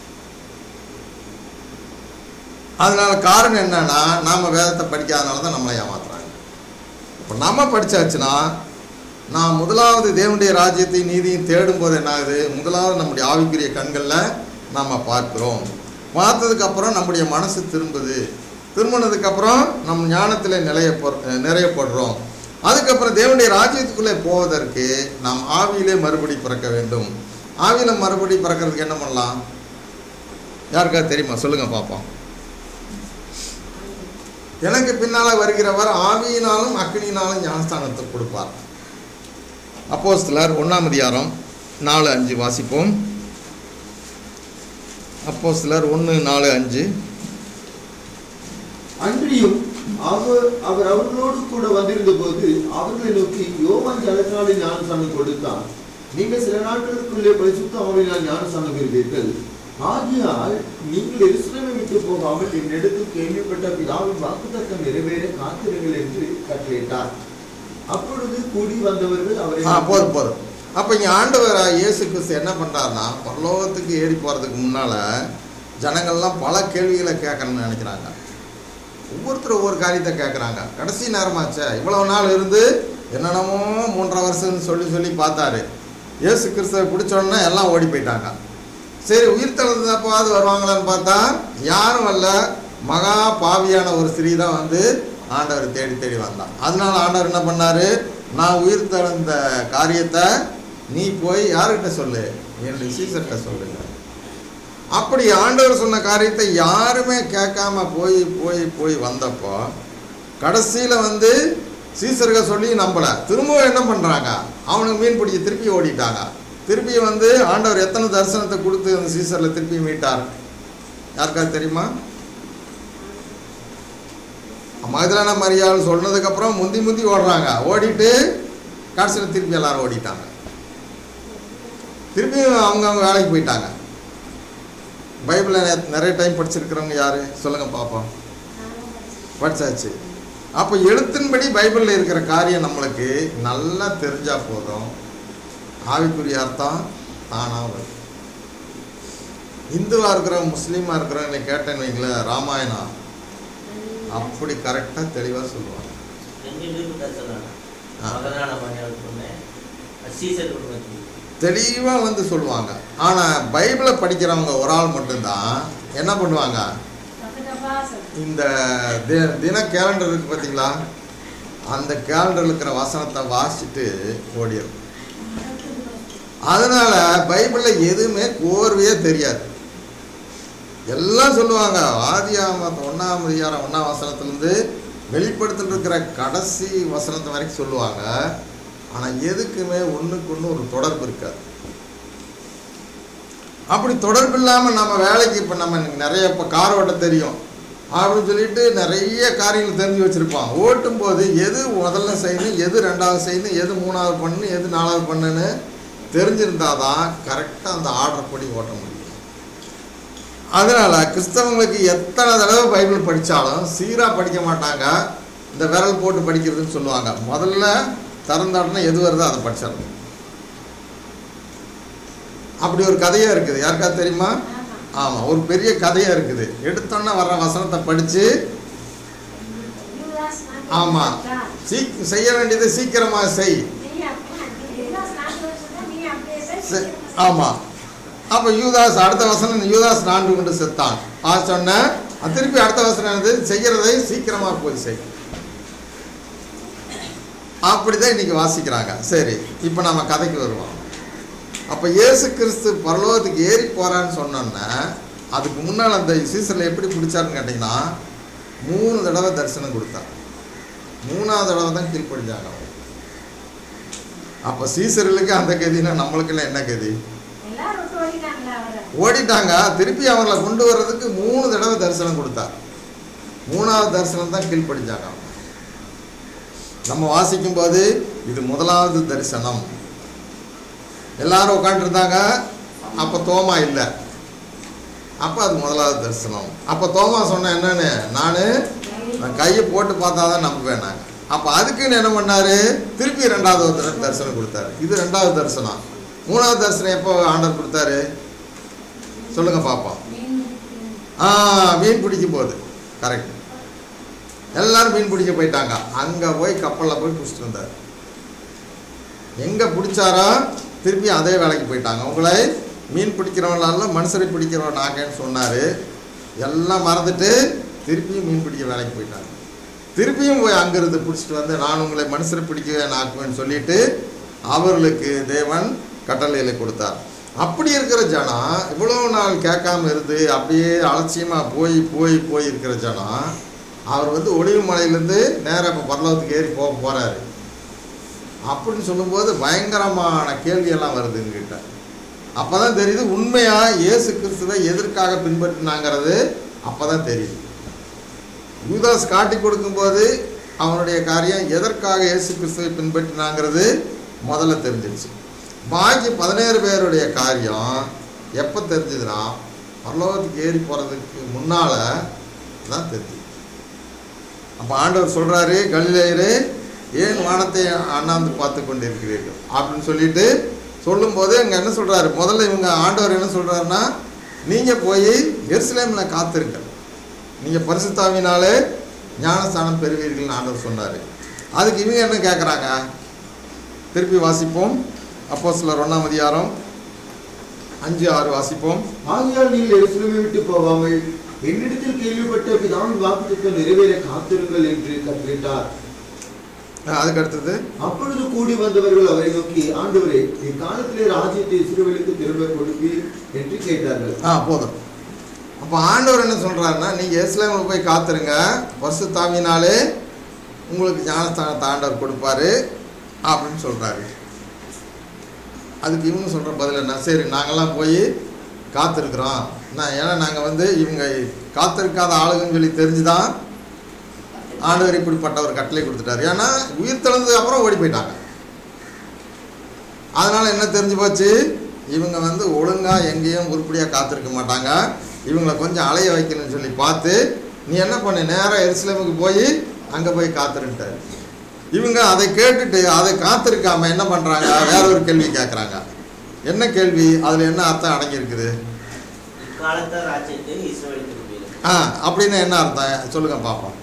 அதனால காரணம் என்னன்னா, நாம் வேதத்தை படிக்காதனால தான் நம்மளை ஏமாத்துறாங்க. இப்போ நம்ம படித்தாச்சுன்னா, நான் முதலாவது தேவனுடைய ராஜ்யத்தை நீதியும் தேடும் போது என்ன ஆகுது? முதலாவது நம்முடைய ஆவிக்குரிய கண்களில் நம்ம பார்க்கிறோம். பார்த்ததுக்கப்புறம் நம்முடைய மனசு திரும்புது. திரும்பினதுக்கப்புறம் நம் ஞானத்தில் நிலைய நிறையப்படுறோம். அதுக்கப்புறம் தேவனுடைய ராஜ்யத்துக்குள்ளே போவதற்கு நாம் ஆவியிலே மறுபடி பிறக்க வேண்டும். ஆவியில் மறுபடி பிறக்கிறதுக்கு என்ன பண்ணலாம்? யாருக்கா தெரியுமா? சொல்லுங்கள் பார்ப்போம். எனக்கு பின்னால் வருகிறவர் ஆவியினாலும் அக்னியினாலும் ஞானஸ்தானத்தை கொடுப்பார். அப்போஸ்தலர் ஒன்றாம் அதிகாரம் நாலு அஞ்சு வாசிப்போம். அப்போஸ்தலர் ஒன்று நாலு அஞ்சு. அன்றியும் அவர் அவர் அவர்களோடு கூட வந்திருந்த போது அவர்களை நோக்கி, யோவான் ஜலத்தினாலே ஞானஸ்நானம் கொடுத்தார், நீங்கள் சில நாட்களுக்குள்ளே பரிசுத்த ஆவியினால் ஞானஸ்நானம் பெறுவீர்கள். ஆகியால் நீங்கள் எருசலேமை விட்டு போகாமல் என்னிடத்து கேள்விப்பட்ட பிதாவின் வாக்குத்தத்தம் நிறைவேற காத்திருங்கள் என்று கட்டளையிட்டார். அப்பொழுது கூடி வந்தவர்கள் அவரை போதும் போதும் அப்போ இங்கே ஆண்டவர் இயேசு கிறிஸ்து என்ன பண்ணுறாருன்னா, பரலோகத்துக்கு ஏறி போகிறதுக்கு முன்னால் ஜனங்கள்லாம் பல கேள்விகளை கேட்கணும்னு நினைக்கிறாங்க. ஒவ்வொருத்தரும் ஒவ்வொரு காரியத்தை கேட்குறாங்க. கடைசி நேரமாச்சே, இவ்வளவு நாள் இருந்து என்னென்னமோ மூன்றரை வருஷம்னு சொல்லி சொல்லி பார்த்தாரு. இயேசு கிறிஸ்துவை பிடிச்சோன்னா எல்லாம் ஓடி போயிட்டாங்க. சரி, உயிர் தழுந்தப்பாவது வருவாங்களான்னு பார்த்தா யாரும் வரல. மகா பாவியான ஒரு ஸ்திரீ தான் வந்து ஆண்டவர் தேடி தேடி வந்தான். அதனால ஆண்டவர் என்ன பண்ணார்? நான் உயிர் தழுந்த காரியத்தை நீ போய் யார்கிட்ட சொல்லு? என்னுடைய சீசர்கிட்ட சொல்லுங்க. அப்படி ஆண்டவர் சொன்ன காரியத்தை யாருமே கேட்காம போய் போய் போய் வந்தப்போ கடைசியில் வந்து சீசர்கள் சொல்லி நம்பலை. திரும்பவும் என்ன பண்ணுறாங்க? அவனுக்கு மீன் பிடிச்சி திருப்பி ஓடிட்டாங்க. திருப்பி வந்து ஆண்டவர் எத்தனை தரிசனத்தை கொடுத்து அந்த சீசரில் திருப்பி மீட்டார்? யாருக்காவது தெரியுமா? மகதலேனா மரியாள் சொன்னதுக்கப்புறம் முந்தி முந்தி ஓடுறாங்க. ஓடிட்டு கடைசியில் திருப்பி எல்லாரும் ஓடிட்டாங்க. திருப்பி அவங்க அவங்க வேலைக்கு போயிட்டாங்க. பைபிளில் நிறைய டைம் படிச்சிருக்கிறவங்க யார் சொல்லுங்கள் பார்ப்போம். படித்தாச்சு. அப்போ எழுத்தின்படி பைபிளில் இருக்கிற காரியம் நம்மளுக்கு நல்லா தெரிஞ்சால் போதும், ஆவிக்குரிய அர்த்தம் தானாக வரும். இந்துவாக இருக்கிறவங்க முஸ்லீமாக இருக்கிறவங்க கேட்டேன்னு வைங்களேன், ராமாயணம் அப்படி கரெக்டாக தெளிவாக சொல்லுவாங்க. தெளிவாக வந்து சொல்லுவாங்க. ஆனால் பைபிளை படிக்கிறவங்க ஒரு ஆள் மட்டும்தான் என்ன பண்ணுவாங்க, இந்த தின கேலண்டர் இருக்குது பார்த்தீங்களா, அந்த கேலண்டரில் இருக்கிற வசனத்தை வாசிச்சுட்டு ஓடிடும். அதனால பைபிளில் எதுவுமே கோர்வையே தெரியாது. எல்லாம் சொல்லுவாங்க. ஆதியாகமம் ஒன்றாம் அதிகாரம் ஒன்றாம் வசனத்துலேருந்து வெளிப்படுத்தல் இருக்கிற கடைசி வசனத்தை வரைக்கும் சொல்லுவாங்க. ஆனால் எதுக்குமே ஒன்றுக்கு ஒன்று ஒரு தொடர்பு இருக்காது. அப்படி தொடர்பு இல்லாமல் நம்ம வேலைக்கு இப்போ நம்ம நிறைய இப்போ கார் ஓட்ட தெரியும் அப்படின்னு சொல்லிட்டு நிறைய காரியங்கள் தெரிஞ்சு வச்சுருப்போம். ஓட்டும் போது எது முதல்ல செய்யணும், எது ரெண்டாவது செய்யணும், எது மூணாவது பண்ணணும், எது நாலாவது பண்ணுன்னு தெரிஞ்சிருந்தால் தான் கரெக்டாக அந்த ஆர்டர் படி ஓட்ட முடியும். அதனால் கிறிஸ்தவங்களுக்கு எத்தனை தடவை பைபிள் படித்தாலும் சீராக படிக்க மாட்டாங்க. இந்த விரல் போட்டு படிக்கிறதுன்னு சொல்லுவாங்க. முதல்ல திறந்தாட்டினா எது வருதோ அதை படிச்சிடணும். அப்படி ஒரு கதையாக இருக்குது. யாருக்காவது தெரியுமா? ஆமாம், ஒரு பெரிய கதையாக இருக்குது. எடுத்தோன்னே வர்ற வசனத்தை படித்து ஆமாம் சீ செய்ய வேண்டியது சீக்கிரமாக செய். ஆமாம். அப்போ யூதாஸ் அடுத்த வசனம் யூதாஸ் நான்கு கொண்டு செத்தான் ஆ சொன்ன. திருப்பி அடுத்த வசனம் என்னது? செய்கிறதை சீக்கிரமாக போய் செய். அப்படிதான் இன்னைக்கு வாசிக்கிறாங்க. சரி, இப்போ நம்ம கதைக்கு வருவோம். அப்போ இயேசு கிறிஸ்து பரலோகத்துக்கு ஏறி போகிறான்னு சொன்னோன்னா அதுக்கு முன்னால் அந்த சீசனில் எப்படி பிடிச்சாருன்னு கேட்டிங்கன்னா மூணு தடவை தரிசனம் கொடுத்தார். மூணாவது தடவை தான் கீழ்ப்படிஞ்சாங்க. அப்போ சீசர்களுக்கு அந்த கதினா நம்மளுக்கெல்லாம் என்ன கதி? ஓடிட்டாங்க. திருப்பி அவங்களை கொண்டு வர்றதுக்கு மூணு தடவை தரிசனம் கொடுத்தார். மூணாவது தரிசனம் தான் கீழ்ப்படிஞ்சாங்க. நம்ம வாசிக்கும் போது இது முதலாவது தரிசனம். எல்லாரும் உட்காந்துருந்தாங்க. அப்போ தோமா இல்லை. அப்போ அது முதலாவது தரிசனம். அப்போ தோமா சொன்ன என்னன்னு, நான் நான் கையை போட்டு பார்த்தா தான் நம்புவேன் நாங்கள். அப்போ அதுக்குன்னு என்ன பண்ணார்? திருப்பி ரெண்டாவது ஒரு தரிசனம் கொடுத்தாரு. இது ரெண்டாவது தரிசனம். மூணாவது தரிசனம் எப்போ ஆண்டவர் கொடுத்தாரு சொல்லுங்க பார்ப்போம். ஆ மீன் பிடிக்கும் போது. கரெக்ட். எல்லாரும் மீன் பிடிக்க போயிட்டாங்க. அங்கே போய் கப்பலில் போய் பிடிச்சிட்டு வந்தார். எங்கே பிடிச்சாரோ திருப்பி அதே வேலைக்கு போயிட்டாங்க. உங்களை மீன் பிடிக்கிறவங்களால மனுஷரை பிடிக்கிறவன் நாங்கன்னு சொன்னார். எல்லாம் மறந்துட்டு திருப்பியும் மீன் பிடிக்க வேலைக்கு போயிட்டாங்க. திருப்பியும் போய் அங்கேருந்து பிடிச்சிட்டு வந்து நான் உங்களை மனுஷரை பிடிக்கவே நாக்குவேன்னு சொல்லிட்டு அவர்களுக்கு தேவன் கட்டளைகளை கொடுத்தார். அப்படி இருக்கிற ஜனம் இவ்வளோ நாள் கேட்காம இருந்து அப்படியே அலட்சியமாக போய் போய் போய் இருக்கிற ஜனம் அவர் வந்து ஒளிவு மலையிலேருந்து நேராக இப்போ பரலோகத்துக்கு ஏறி போக போகிறாரு அப்படின்னு சொல்லும்போது பயங்கரமான கேள்வியெல்லாம் வருது எங்ககிட்ட. அப்போ தான் தெரியுது உண்மையாக இயேசு கிறிஸ்துவை எதற்காக பின்பற்றினாங்கிறது. அப்போ தான் தெரியுது. யூதாஸ் காட்டி கொடுக்கும்போது அவனுடைய காரியம் எதற்காக இயேசு கிறிஸ்துவை பின்பற்றினாங்கிறது முதல்ல தெரிஞ்சிருச்சு. பாக்கி பதினேழு பேருடைய காரியம் எப்போ தெரிஞ்சதுன்னா பரலோகத்துக்கு ஏறி போகிறதுக்கு முன்னால் தான் தெரிஞ்சுது. அப்போ ஆண்டவர் சொல்கிறாரு, கலிலேயரே ஏன் வானத்தை அண்ணாந்து பார்த்து கொண்டு இருக்கிறீர்கள் அப்படின்னு சொல்லிட்டு சொல்லும்போது அங்கே என்ன சொல்கிறாரு? முதல்ல இவங்க ஆண்டவர் என்ன சொல்கிறாருன்னா, நீங்கள் போய் எருசலேமில் காத்திருங்க, நீங்கள் பரிசுத்தாவினாலே ஞானஸ்தானம் பெறுவீர்கள்னு ஆண்டவர் சொன்னார். அதுக்கு இவங்க என்ன கேட்குறாங்க? திருப்பி வாசிப்போம். அப்போஸ்தலர் ஒன்றாம் அதிகாரம் அஞ்சு ஆறு வாசிப்போம். ஆகையால் நீங்கள் எருசலேமை விட்டு போகாமல் என்னிடத்தில் கேள்விப்பட்ட பிதாவின் வாக்குத்தத்தம் நிறைவேற காத்திருங்கள் என்று கட்டளையிட்டார். அதுக்கு அடுத்தது, அப்பொழுது கூடி வந்தவர்கள் அவரை நோக்கி, ஆண்டவரே, இக்காலத்திலே ராஜ்யத்தை இஸ்ரவேலுக்கு திரும்ப கொடுப்பீர் என்று கேட்டார்கள். ஆ போதும். அப்போ ஆண்டவர் என்ன சொல்கிறாருன்னா, நீங்கள் எருசலேமில் போய் காத்துருங்க, பரிசுத்தாவினாலே உங்களுக்கு ஞானஸ்தானத்தை ஆண்டவர் கொடுப்பாரு அப்படின்னு சொல்கிறாரு. அதுக்கு இவங்க சொல்கிற பதில் என்ன? சரி, நாங்கள்லாம் போய் காத்திருக்கிறோம். நான் ஏன்னா நாங்கள் வந்து இவங்க காத்திருக்காத ஆளுங்கன்னு சொல்லி தெரிஞ்சு தான் ஆண்டவர் இப்படிப்பட்ட ஒரு கட்டளை கொடுத்துட்டாரு. ஏன்னா உயிர் தெழுந்ததுக்கு அப்புறம் ஓடி போயிட்டாங்க. அதனால் என்ன தெரிஞ்சு போச்சு? இவங்க வந்து ஒழுங்காக எங்கேயும் உருப்படியாக காத்திருக்க மாட்டாங்க. இவங்களை கொஞ்சம் அலைய வைக்கணும்னு சொல்லி பார்த்து நீ என்ன பண்ண, நேராக எருசலேமுக்கு போய் அங்கே போய் காத்திருன்ட்டார். இவங்க அதை கேட்டுட்டு அதை காத்திருக்காம என்ன பண்ணுறாங்க? வேற ஒரு கேள்வி கேட்குறாங்க. என்ன கேள்வி? அதில் என்ன அர்த்தம் அடங்கியிருக்குது? ஆ அப்படின்னு என்ன அர்த்தம் சொல்லுங்க பார்ப்போம்.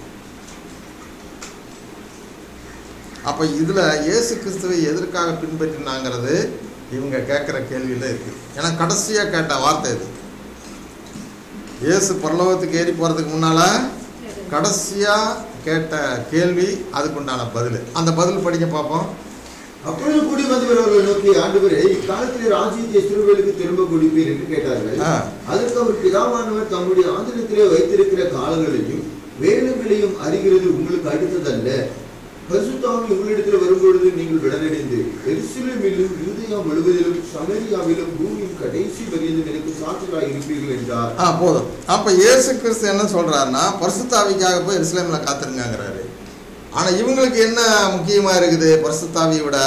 அப்போ இதில் இயேசு கிறிஸ்துவை எதற்காக பின்பற்றினாங்கிறது இவங்க கேட்குற கேள்வியில் இருக்குது. ஏன்னா கடைசியாக கேட்ட வார்த்தை இது. இயேசு பரலோகத்துக்கு ஏறி போகிறதுக்கு முன்னால் கடைசியாக கேட்ட கேள்வி, அதுக்குண்டான பதில். அந்த பதில் படிக்க பார்ப்போம். அப்பொழுது கூடி வந்தவர் அவர்களை நோக்கி, ஆண்டவரே, இக்காலத்திலே ராஜ்யத்தை இஸ்ரவேலுக்கு திரும்ப கொடுப்பீர் என்று கேட்டார்கள். அதற்கு அவர், பிதாவானவர் தம்முடைய ஆந்திரத்திலே வைத்திருக்கிற காலங்களையும் வேலைகளையும் அறிகிறது உங்களுக்கு அடுத்ததல்ல. பரிசுத்தாவி உங்களிடத்தில் வரும்பொழுது நீங்கள் விடனடைந்து எருசலேமிலும் யூதேயா முழுவதிலும் சமரியாவிலும் பூமியின் கடைசி பரியந்தம் எனக்கு சாட்சிகளாய் இருப்பீர்கள் என்றார். ஆ போதும். அப்ப இயேசு கிறிஸ்து என்ன சொல்றாருன்னா, பரிசுத்தாவிக்காக போய் எருசலேம்ல காத்திருங்கிறாரு. ஆனா இவங்களுக்கு என்ன முக்கியமா இருக்குது பரிசுத்தாவியை விட?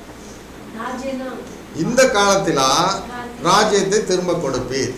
இந்த காலத்தில ராஜ்யத்தை திரும்ப கொடுப்பீர்.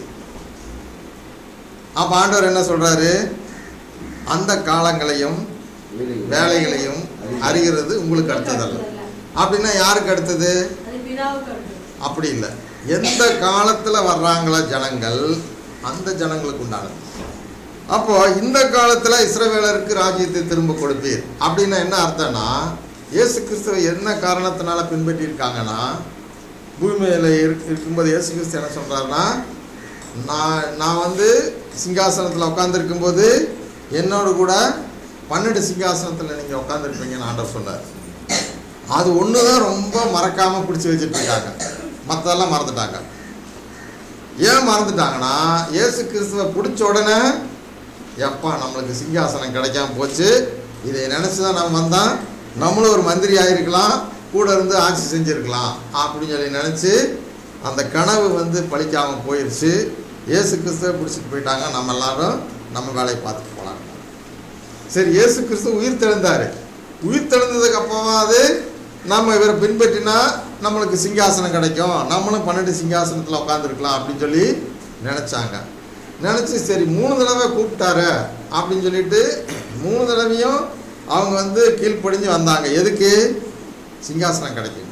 அப்ப ஆண்டவர் என்ன சொல்றாரு? அந்த காலங்களையும் வேலைகளையும் அறிகிறது உங்களுக்கு அடுத்ததல்ல. அப்படின்னா யாருக்கு அடுத்தது? அப்படி இல்லை. எந்த காலத்துல வர்றாங்களோ ஜனங்கள், அந்த ஜனங்களுக்கு உண்டானது. அப்போ இந்த காலத்துல இஸ்ரவேலருக்கு ராஜ்யத்தை திரும்ப கொடுப்பீர் அப்படின்னா என்ன அர்த்தம்னா, இயேசு கிறிஸ்துவை என்ன காரணத்தினால பின்பற்றி இருக்காங்கன்னா, பூமியில இருக்கும்போது இயேசு கிறிஸ்து என்ன சொல்றாருன்னா, நான் நான் வந்து சிங்காசனத்தில் உட்காந்துருக்கும் போது என்னோட கூட பன்னெண்டு சிங்காசனத்தில் நீங்கள் உட்காந்துருப்பீங்கன்னு ஆண்டவர் சொன்னார். அது ஒன்று தான் ரொம்ப மறக்காமல் பிடிச்சி வச்சுட்டு இருக்காங்க, மற்றதெல்லாம் மறந்துட்டாங்க. ஏன் மறந்துட்டாங்கன்னா, இயேசு கிறிஸ்துவை பிடிச்ச உடனே எப்பா நம்மளுக்கு சிங்காசனம் கிடைக்காம போச்சு, இதை நினச்சி தான் நம்ம வந்தால் நம்மளும் ஒரு மந்திரி ஆகிருக்கலாம், கூட இருந்து ஆட்சி செஞ்சுருக்கலாம் அப்படின்னு சொல்லி நினச்சி அந்த கனவு வந்து பழிக்காமல் போயிடுச்சு. இயேசு கிறிஸ்துவை பிடிச்சிட்டு போயிட்டாங்க. நம்ம எல்லாரும் நம்ம வேலையை பார்த்துட்டு போகலாம். சரி, இயேசு கிறிஸ்து உயிர் தெழுந்தார். உயிர் தெழுந்ததுக்கு அப்புறமாவது நம்ம இவரை பின்பற்றினா நம்மளுக்கு சிங்காசனம் கிடைக்கும், நம்மளும் பன்னெண்டு சிங்காசனத்தில் உட்காந்துருக்கலாம் அப்படின்னு சொல்லி நினச்சாங்க. நினச்சி சரி மூணு தடவை கூப்பிட்டாரு அப்படின்னு சொல்லிட்டு மூணு தடவையும் அவங்க வந்து கீழ்ப்படிஞ்சு வந்தாங்க. எதுக்கு? சிங்காசனம் கிடைக்கும்,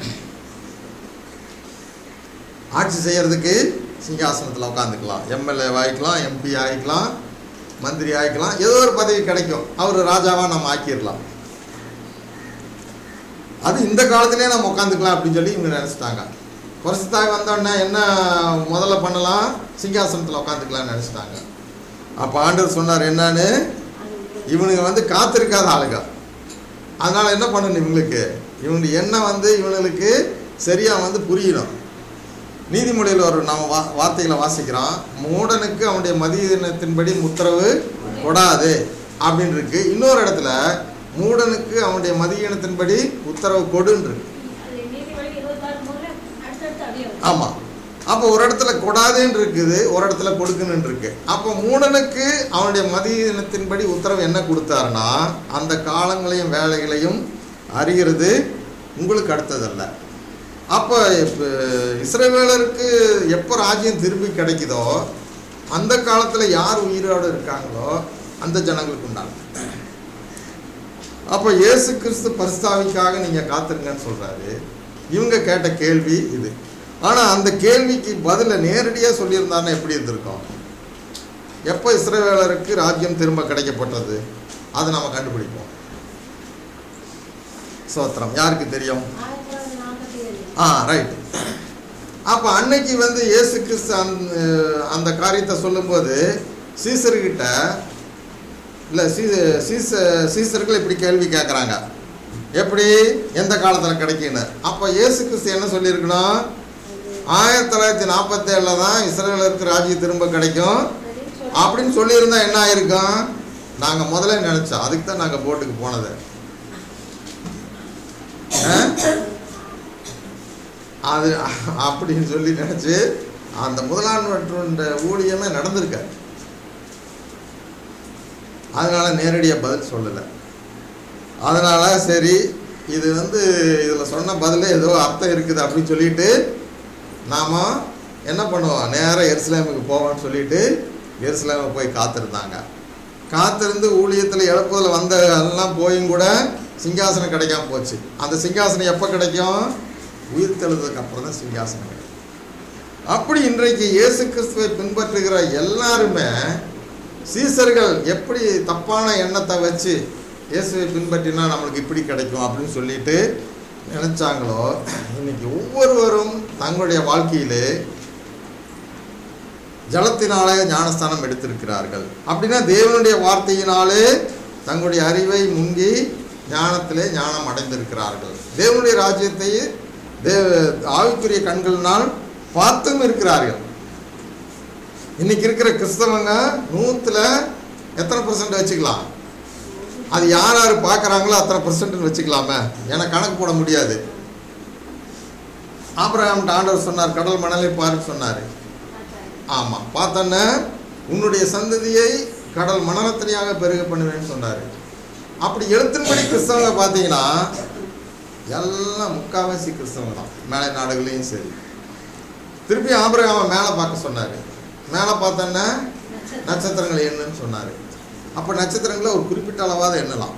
ஆட்சி செய்யறதுக்கு சிங்காசனத்தில் உட்காந்துக்கலாம், எம்எல்ஏ ஆகிக்கலாம், எம்பி ஆகிக்கலாம், மந்திரி ஆகிக்கலாம், ஏதோ ஒரு பதவி கிடைக்கும், அவர் ராஜாவாக நம்ம ஆக்கிடலாம். அது இந்த காலத்திலே நம்ம உட்காந்துக்கலாம் அப்படின்னு சொல்லி இவங்க நினச்சிட்டாங்க. பரிசுத்தாவி வந்தோடனே என்ன முதல்ல பண்ணலாம்? சிங்காசனத்தில் உட்காந்துக்கலாம்னு நினச்சிட்டாங்க. அப்போ ஆண்டவர் சொன்னார் என்னன்னு, இவனுங்க வந்து காத்திருக்காத ஆளுங்க, அதனால் என்ன பண்ணணும், இவங்களுக்கு இவனுடைய எண்ணம் வந்து இவனுங்களுக்கு சரியாக வந்து புரியணும். நீதிமொழியில் ஒரு நம்ம வா வார்த்தைகளை வாசிக்கிறோம், மூடனுக்கு அவனுடைய மதியினத்தின்படி உத்தரவு கொடாது அப்படின்னு இருக்கு. இன்னொரு இடத்துல மூடனுக்கு அவனுடைய மதியினத்தின்படி உத்தரவு கொடுன்னு இருக்கு. ஆமாம். அப்போ ஒரு இடத்துல கொடாதுன்னு இருக்குது, ஒரு இடத்துல கொடுக்குன்னு இருக்கு. அப்போ மூடனுக்கு அவனுடைய மதியினத்தின்படி உத்தரவு என்ன கொடுத்தாருன்னா, அந்த காலங்களையும் வேலைகளையும் அறிகிறது உங்களுக்கு அடுத்ததல்ல. அப்போ இப்போ இஸ்ரவேலருக்கு எப்போ ராஜ்யம் திரும்பி கிடைக்குதோ அந்த காலத்தில் யார் உயிரோடு இருக்காங்களோ அந்த ஜனங்களுக்கு உண்டாங்க. அப்போ இயேசு கிறிஸ்து பரிசுத்தாவிக்காக நீங்கள் காத்துருங்கன்னு சொல்கிறாரு. இவங்க கேட்ட கேள்வி இது. ஆனால் அந்த கேள்விக்கு பதிலை நேரடியாக சொல்லியிருந்தாருன்னா எப்படி இருந்திருக்கும்? எப்போ இஸ்ரவேலருக்கு ராஜ்யம் திரும்ப கிடைக்கப்பட்டது அதை நம்ம கண்டுபிடிப்போம். சோத்திரம். யாருக்கு தெரியும்? All right. அப்போ அன்னைக்கு வந்து இயேசு கிறிஸ்து அந்த அந்த காரியத்தை சொல்லும்போது சீசர்கிட்ட இல்லை சீ சீச சீசர்கள் இப்படி கேள்வி கேட்குறாங்க, எப்படி எந்த காலத்தில் கிடைக்குன்னு. அப்போ இயேசு கிறிஸ்து என்ன சொல்லியிருக்கணும்? ஆயிரத்தி தொள்ளாயிரத்தி நாற்பத்தி ஏழில் தான் இஸ்ரவேலருக்கு ராஜ்யம் திரும்ப கிடைக்கும் அப்படின்னு சொல்லியிருந்தா என்ன ஆயிருக்கும்? நாங்கள் முதல்ல நினச்சோம், அதுக்கு தான் நாங்கள் போட்டுக்கு போனது. அது அப்படின்னு சொல்லி நினச்சி அந்த முதலாம் நூற்றாண்டு ஊழியமே நடந்திருக்க. அதனால் நேரடியாக பதில் சொல்லலை. அதனால் சரி இது வந்து இதில் சொன்ன பதிலே ஏதோ அர்த்தம் இருக்குது அப்படின்னு சொல்லிட்டு நாம் என்ன பண்ணுவோம், நேராக எருசலேமுக்கு போவோம்னு சொல்லிட்டு எருசலேமுக்கு போய் காத்திருந்தாங்க. காத்திருந்து ஊழியத்தில் எழுப்புதல் வந்த எல்லாம் போயும் கூட சிங்காசனம் கிடைக்காம போச்சு. அந்த சிங்காசனம் எப்போ கிடைக்கும்? உயிர் தெழுந்ததுக்கு அப்புறம் தான் சிங்காசனம் கிடைக்கும். அப்படி இன்றைக்கு இயேசு கிறிஸ்துவை பின்பற்றுகிற எல்லாருமே சீசர்கள் எப்படி தப்பான எண்ணத்தை வச்சு இயேசுவை பின்பற்றினா நம்மளுக்கு இப்படி கிடைக்கும் அப்படின்னு சொல்லிட்டு நினைச்சாங்களோ, இன்னைக்கு ஒவ்வொருவரும் தங்களுடைய வாழ்க்கையிலே ஜலத்தினாலே ஞானஸ்தானம் எடுத்திருக்கிறார்கள். அப்படின்னா தேவனுடைய வார்த்தையினாலே தங்களுடைய அறிவை முங்கி ஞானத்திலே ஞானம் அடைந்திருக்கிறார்கள். தேவனுடைய ராஜ்யத்தை தேவ ஆவிக்குரிய கண்களினால் பார்த்தும் இருக்கிறார்கள். இன்னைக்கு இருக்கிற கிறிஸ்தவங்க நூற்றுல எத்தனை பர்சன்ட் வச்சுக்கலாம்? அது யார் யார் பார்க்குறாங்களோ அத்தனை பர்சன்ட்னு வச்சுக்கலாமே, ஏன்னா கணக்கு போட முடியாது. ஆபிரகாம் ஆண்டவர் சொன்னார், கடல் மணலை பாருன்னு சொன்னார். ஆமாம், பார்த்தோன்னே உன்னுடைய சந்ததியை கடல் மணலத்தனையாக பெருக பண்ணுவேன்னு சொன்னார். அப்படி எழுத்தின்படி கிறிஸ்தவங்க பார்த்தீங்கன்னா எல்லாம் முக்கால்வாசி கிறிஸ்தவங்க தான், மேலை நாடுகளையும் சரி. திருப்பி ஆபிரகாமை மேலே பார்க்க சொன்னார். மேலே பார்த்தோன்னா நட்சத்திரங்கள் என்னன்னு சொன்னார். அப்போ நட்சத்திரங்களை ஒரு குறிப்பிட்ட அளவாக எண்ணலாம்.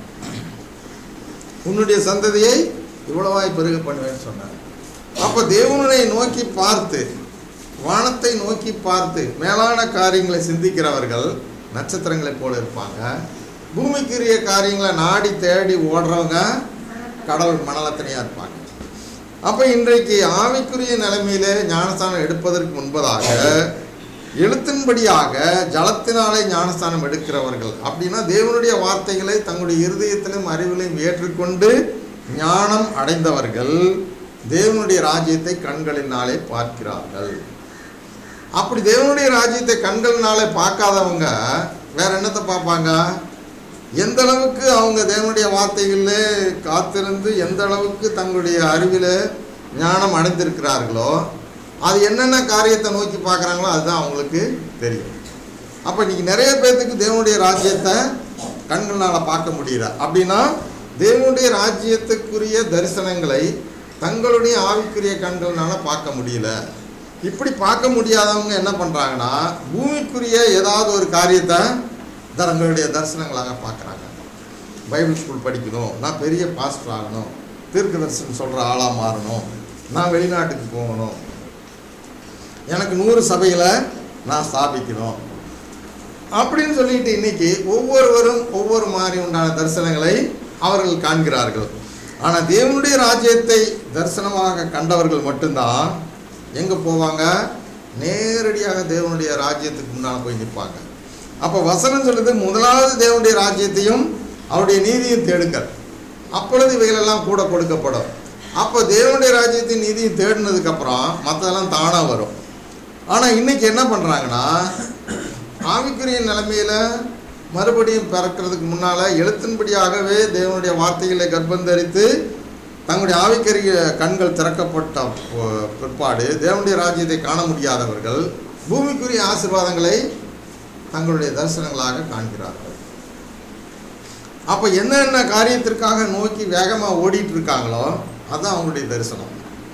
உன்னுடைய சந்ததியை இவ்வளவாய் பெருக பண்ணுவேன்னு சொன்னார். அப்போ தேவனை நோக்கி பார்த்து, வானத்தை நோக்கி பார்த்து மேலான காரியங்களை சிந்திக்கிறவர்கள் நட்சத்திரங்களைப் போல இருப்பாங்க. பூமிக்குரிய காரியங்களை நாடி தேடி ஓடுறவங்க கடவுள் மணலத்தனையாக இருப்பாங்க. அப்போ இன்றைக்கு ஆவிக்குரிய நிலைமையிலே ஞானஸ்தானம் எடுப்பதற்கு முன்பதாக எழுத்தின்படியாக ஜலத்தினாலே ஞானஸ்தானம் எடுக்கிறவர்கள் அப்படின்னா தேவனுடைய வார்த்தைகளை தங்களுடைய இருதயத்திலும் அறிவிலையும் ஏற்றுக்கொண்டு ஞானம் அடைந்தவர்கள் தேவனுடைய ராஜ்யத்தை கண்களினாலே பார்க்கிறார்கள். அப்படி தேவனுடைய ராஜ்யத்தை கண்களினாலே பார்க்காதவங்க வேற என்னத்தை பார்ப்பாங்க? எந்த அளவுக்கு அவங்க தேவனுடைய வார்த்தைகளில் காத்திருந்து எந்த அளவுக்கு தங்களுடைய அறிவில் ஞானம் அடைந்திருக்கிறார்களோ அது என்னென்ன காரியத்தை நோக்கி பார்க்குறாங்களோ அதுதான் அவங்களுக்கு தெரியும். அப்போ இன்றைக்கி நிறைய பேர்த்துக்கு தேவனுடைய ராஜ்யத்தை கண்களால் பார்க்க முடியல. அப்படின்னா தேவனுடைய ராஜ்யத்துக்குரிய தரிசனங்களை தங்களுடைய ஆவிக்குரிய கண்கள்னால பார்க்க முடியல. இப்படி பார்க்க முடியாதவங்க என்ன பண்ணுறாங்கன்னா பூமிக்குரிய ஏதாவது ஒரு காரியத்தை தங்களுடைய தரிசனங்களாக பார்க்குறாங்க. பைபிள் ஸ்கூல் படிக்கணும், நான் பெரிய பாஸ்டர் ஆகணும், தீர்க்க தரிசனம் சொல்கிற ஆளாக மாறணும், நான் வெளிநாட்டுக்கு போகணும், எனக்கு நூறு சபைகளை நான் ஸ்தாபிக்கணும் அப்படின்னு சொல்லிட்டு இன்னைக்கு ஒவ்வொருவரும் ஒவ்வொரு மாதிரி உண்டான தரிசனங்களை அவர்கள் காண்கிறார்கள். ஆனால் தேவனுடைய ராஜ்யத்தை தரிசனமாக கண்டவர்கள் மட்டும்தான் எங்கே போவாங்க? நேரடியாக தேவனுடைய ராஜ்யத்துக்கு முன்னால் போய் நிற்பாங்க. அப்போ வசனம் சொல்லுது, முதலாவது தேவனுடைய ராஜ்யத்தையும் அவருடைய நீதியும் தேடுங்கள், அப்பொழுது இவைகளெல்லாம் கூட கொடுக்கப்படும். அப்போ தேவனுடைய ராஜ்யத்தின் நீதியும் தேடினதுக்கப்புறம் மற்றதெல்லாம் தானாக வரும். ஆனால் இன்றைக்கி என்ன பண்ணுறாங்கன்னா ஆவிக்குரிய நிலைமையில் மறுபடியும் பிறக்கிறதுக்கு முன்னால் எழுத்தின்படியாகவே தேவனுடைய வார்த்தைகளை கர்ப்பம் தரித்து தங்களுடைய ஆவிக்குரிய கண்கள் திறக்கப்பட்ட பிற்பாடு தேவனுடைய ராஜ்யத்தை காண முடியாதவர்கள் பூமிக்குரிய ஆசீர்வாதங்களை தங்களுடைய தரிசனங்களாக காண்கிறார்கள். அப்போ என்னென்ன காரியத்திற்காக நோக்கி வேகமாக ஓடிட்டு இருக்காங்களோ அதுதான் அவங்களுடைய தரிசனம்.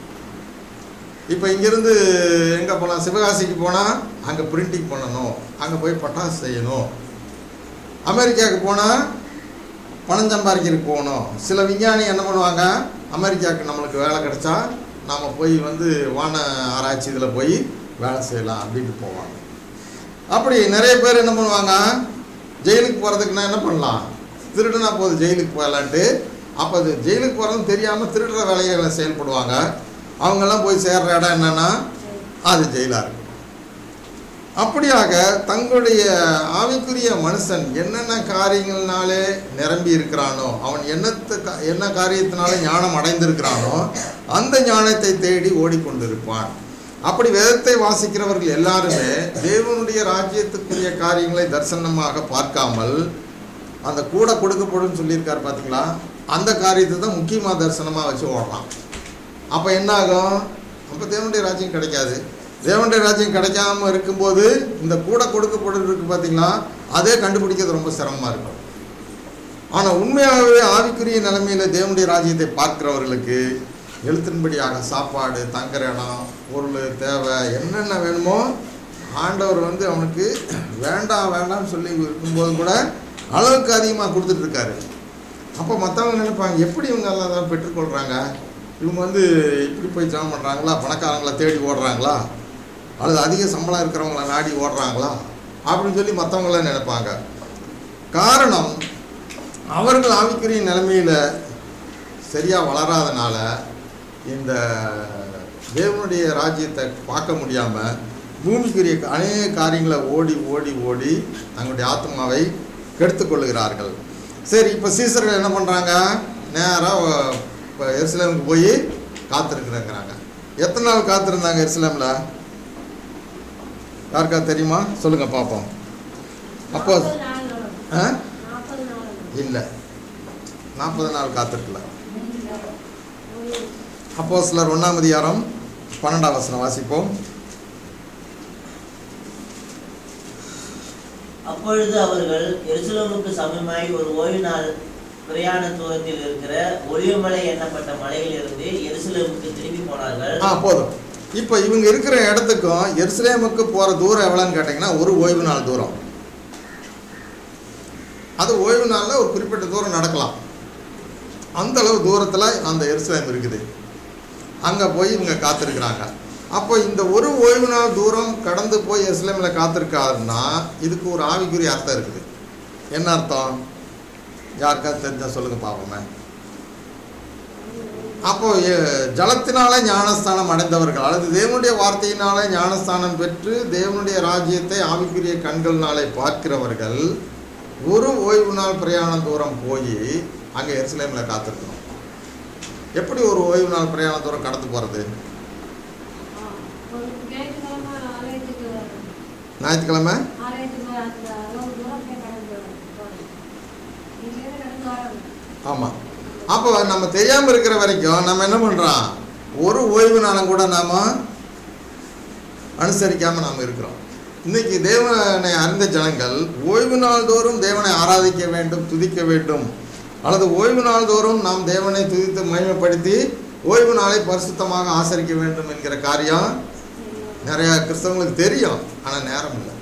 இப்போ இங்கேருந்து எங்கே போகலாம்? சிவகாசிக்கு போனால் அங்கே பிரிண்டிங் பண்ணணும், அங்கே போய் பட்டாசு செய்யணும். அமெரிக்காவுக்கு போனால் பணம் சம்பாதிக்கிறதுக்கு போகணும். சில விஞ்ஞானி என்ன பண்ணுவாங்க, அமெரிக்காவுக்கு நம்மளுக்கு வேலை கிடைச்சா நாம் போய் வந்து வான ஆராய்ச்சி இதில் போய் வேலை செய்யலாம் அப்படின்ட்டு போவாங்க. அப்படி நிறைய பேர் என்ன பண்ணுவாங்க, ஜெயிலுக்கு போகிறதுக்குன்னா என்ன பண்ணலாம், திருடுனா போகுது ஜெயிலுக்கு போகலான்ட்டு. அப்போ அது ஜெயிலுக்கு போகிறதுன்னு தெரியாமல் திருடுற வேலைகளை செயல்படுவாங்க. அவங்கெல்லாம் போய் சேர்ற இடம் என்னென்னா அது ஜெயிலாக இருக்கும். அப்படியாக தங்களுடைய ஆவிக்குரிய மனுஷன் என்னென்ன காரியங்கள்னாலே நிரம்பி இருக்கிறானோ, அவன் என்னத்தை என்ன காரியத்தினாலே ஞானம் அடைந்திருக்கிறானோ அந்த ஞானத்தை தேடி ஓடிக்கொண்டிருப்பான். அப்படி வேதத்தை வாசிக்கிறவர்கள் எல்லாருமே தேவனுடைய ராஜ்யத்துக்குரிய காரியங்களை தரிசனமாக பார்க்காமல் அந்த கூட கொடுக்கப்படும் சொல்லியிருக்கார் பார்த்தீங்களா, அந்த காரியத்தை தான் முக்கியமாக தரிசனமாக வச்சு ஓடுறான். அப்போ என்ன ஆகும்? அப்போ தேவனுடைய ராஜ்யம் கிடைக்காது. தேவனுடைய ராஜ்யம் கிடைக்காம இருக்கும்போது இந்த கூட கொடுக்கப்படும் இருக்கு பார்த்தீங்களா, அதே கண்டுபிடிக்கிறது ரொம்ப சிரமமாக இருக்கும். ஆனால் உண்மையாகவே ஆவிக்குரிய நிலைமையில் தேவனுடைய ராஜ்யத்தை பார்க்கிறவர்களுக்கு எழுத்தின்படியாக சாப்பாடு, தங்குற இடம், பொருள் தேவை என்னென்ன வேணுமோ ஆண்டவர் வந்து அவனுக்கு வேண்டாம் வேண்டாம்னு சொல்லி இருக்கும்போது கூட அளவுக்கு அதிகமாக கொடுத்துட்ருக்காரு. அப்போ மற்றவங்க நினைப்பாங்க, எப்படி இவங்க எல்லாம் தான் பெற்றுக்கொள்கிறாங்க, இவங்க வந்து இப்படி போய் ஜாம் பண்ணுறாங்களா, பணக்காரங்களை தேடி ஓடுறாங்களா, அல்லது அதிக சம்பளம் இருக்கிறவங்கள நாடி ஓடுறாங்களா அப்படின்னு சொல்லி மற்றவங்களாம் நினைப்பாங்க. காரணம் அவர்கள் ஆவிக்குரிய நிலைமையில் சரியாக வளராதனால இந்த தேவனுடைய ராஜ்யத்தை பார்க்க முடியாமல் பூமிக்குரிய அநேக காரியங்களை ஓடி ஓடி ஓடி தங்களுடைய ஆத்மாவை கெடுத்து கொள்ளுகிறார்கள். சரி, இப்போ சீசர்கள் என்ன பண்ணுறாங்க? நேராக இப்போ எருசலேமுக்கு போய் காத்திருக்குறேங்கிறாங்க. எத்தனை நாள் காத்திருந்தாங்க எருசலேமில்? யாருக்கா தெரியுமா? சொல்லுங்கள் பார்ப்போம். அப்போ ஆ இல்லை, நாற்பது நாள் காத்திருக்கல. அப்போஸ்தலர் ஒன்றாம் அதிகாரம் பன்னெண்டாம் வசனம் வாசிப்போம். அப்பொழுது அவர்கள் எருசலேமுக்கு சமீபமாய் ஒரு ஓய்வு நாள் பிரயாண தூரத்தில் இருக்கிற ஒலிவமலை எண்ணப்பட்ட மலையில் இருந்து எருசலேமுக்கு திரும்பி போனார்கள். ஆ போதும். இப்போ இவங்க இருக்கிற இடத்துக்கும் எருசலேமுக்கு போகிற தூரம் எவ்வளோன்னு கேட்டிங்கன்னா ஒரு ஓய்வு நாள் தூரம். அது ஓய்வு நாளில் ஒரு குறிப்பிட்ட தூரம் நடக்கலாம். அந்த அளவு தூரத்தில் அந்த எருசலேம் இருக்குது. அங்கே போய் இவங்க காத்திருக்கிறாங்க. அப்போ இந்த ஒரு ஓய்வு நாள் தூரம் கடந்து போய் எருசலேமில் காத்திருக்காருன்னா இதுக்கு ஒரு ஆவிக்குரிய அர்த்தம் இருக்குது. என்ன அர்த்தம்? யாருக்காவது தெரிஞ்சால் சொல்லுங்கள் பார்ப்போமே. அப்போ ஜலத்தினாலே ஞானஸ்தானம் அடைந்தவர்கள் அல்லது தேவனுடைய வார்த்தையினாலே ஞானஸ்தானம் பெற்று தேவனுடைய ராஜ்யத்தை ஆவிக்குரிய கண்கள்னாலே பார்க்கிறவர்கள் ஒரு ஓய்வு நாள் பிரயாண தூரம் போய் அங்கே எருசலேமில் காத்திருக்கணும். எப்படி ஒரு ஓய்வு நாள் பிரயாண தூரம் கடந்து போகிறது? ஞாயிற்றுக்கிழமை ஆமாம். அப்போ நம்ம தெரியாமல் இருக்கிற வரைக்கும் நம்ம என்ன பண்ணுறோம்? ஒரு ஓய்வு நாளும் கூட நாம் அனுசரிக்காமல் நாம் இருக்கிறோம். இன்றைக்கி தேவனை அறிந்த ஜனங்கள் ஓய்வு நாள் தோறும் தேவனை ஆராதிக்க வேண்டும், துதிக்க வேண்டும், அல்லது ஓய்வு நாள் தோறும் நாம் தேவனை துதித்து மகிமைப்படுத்தி ஓய்வு நாளை பரிசுத்தமாக ஆசரிக்க வேண்டும் என்கிற காரியம் நிறையா கிறிஸ்தவங்களுக்கு தெரியும். ஆனால் நேரம் இல்லை.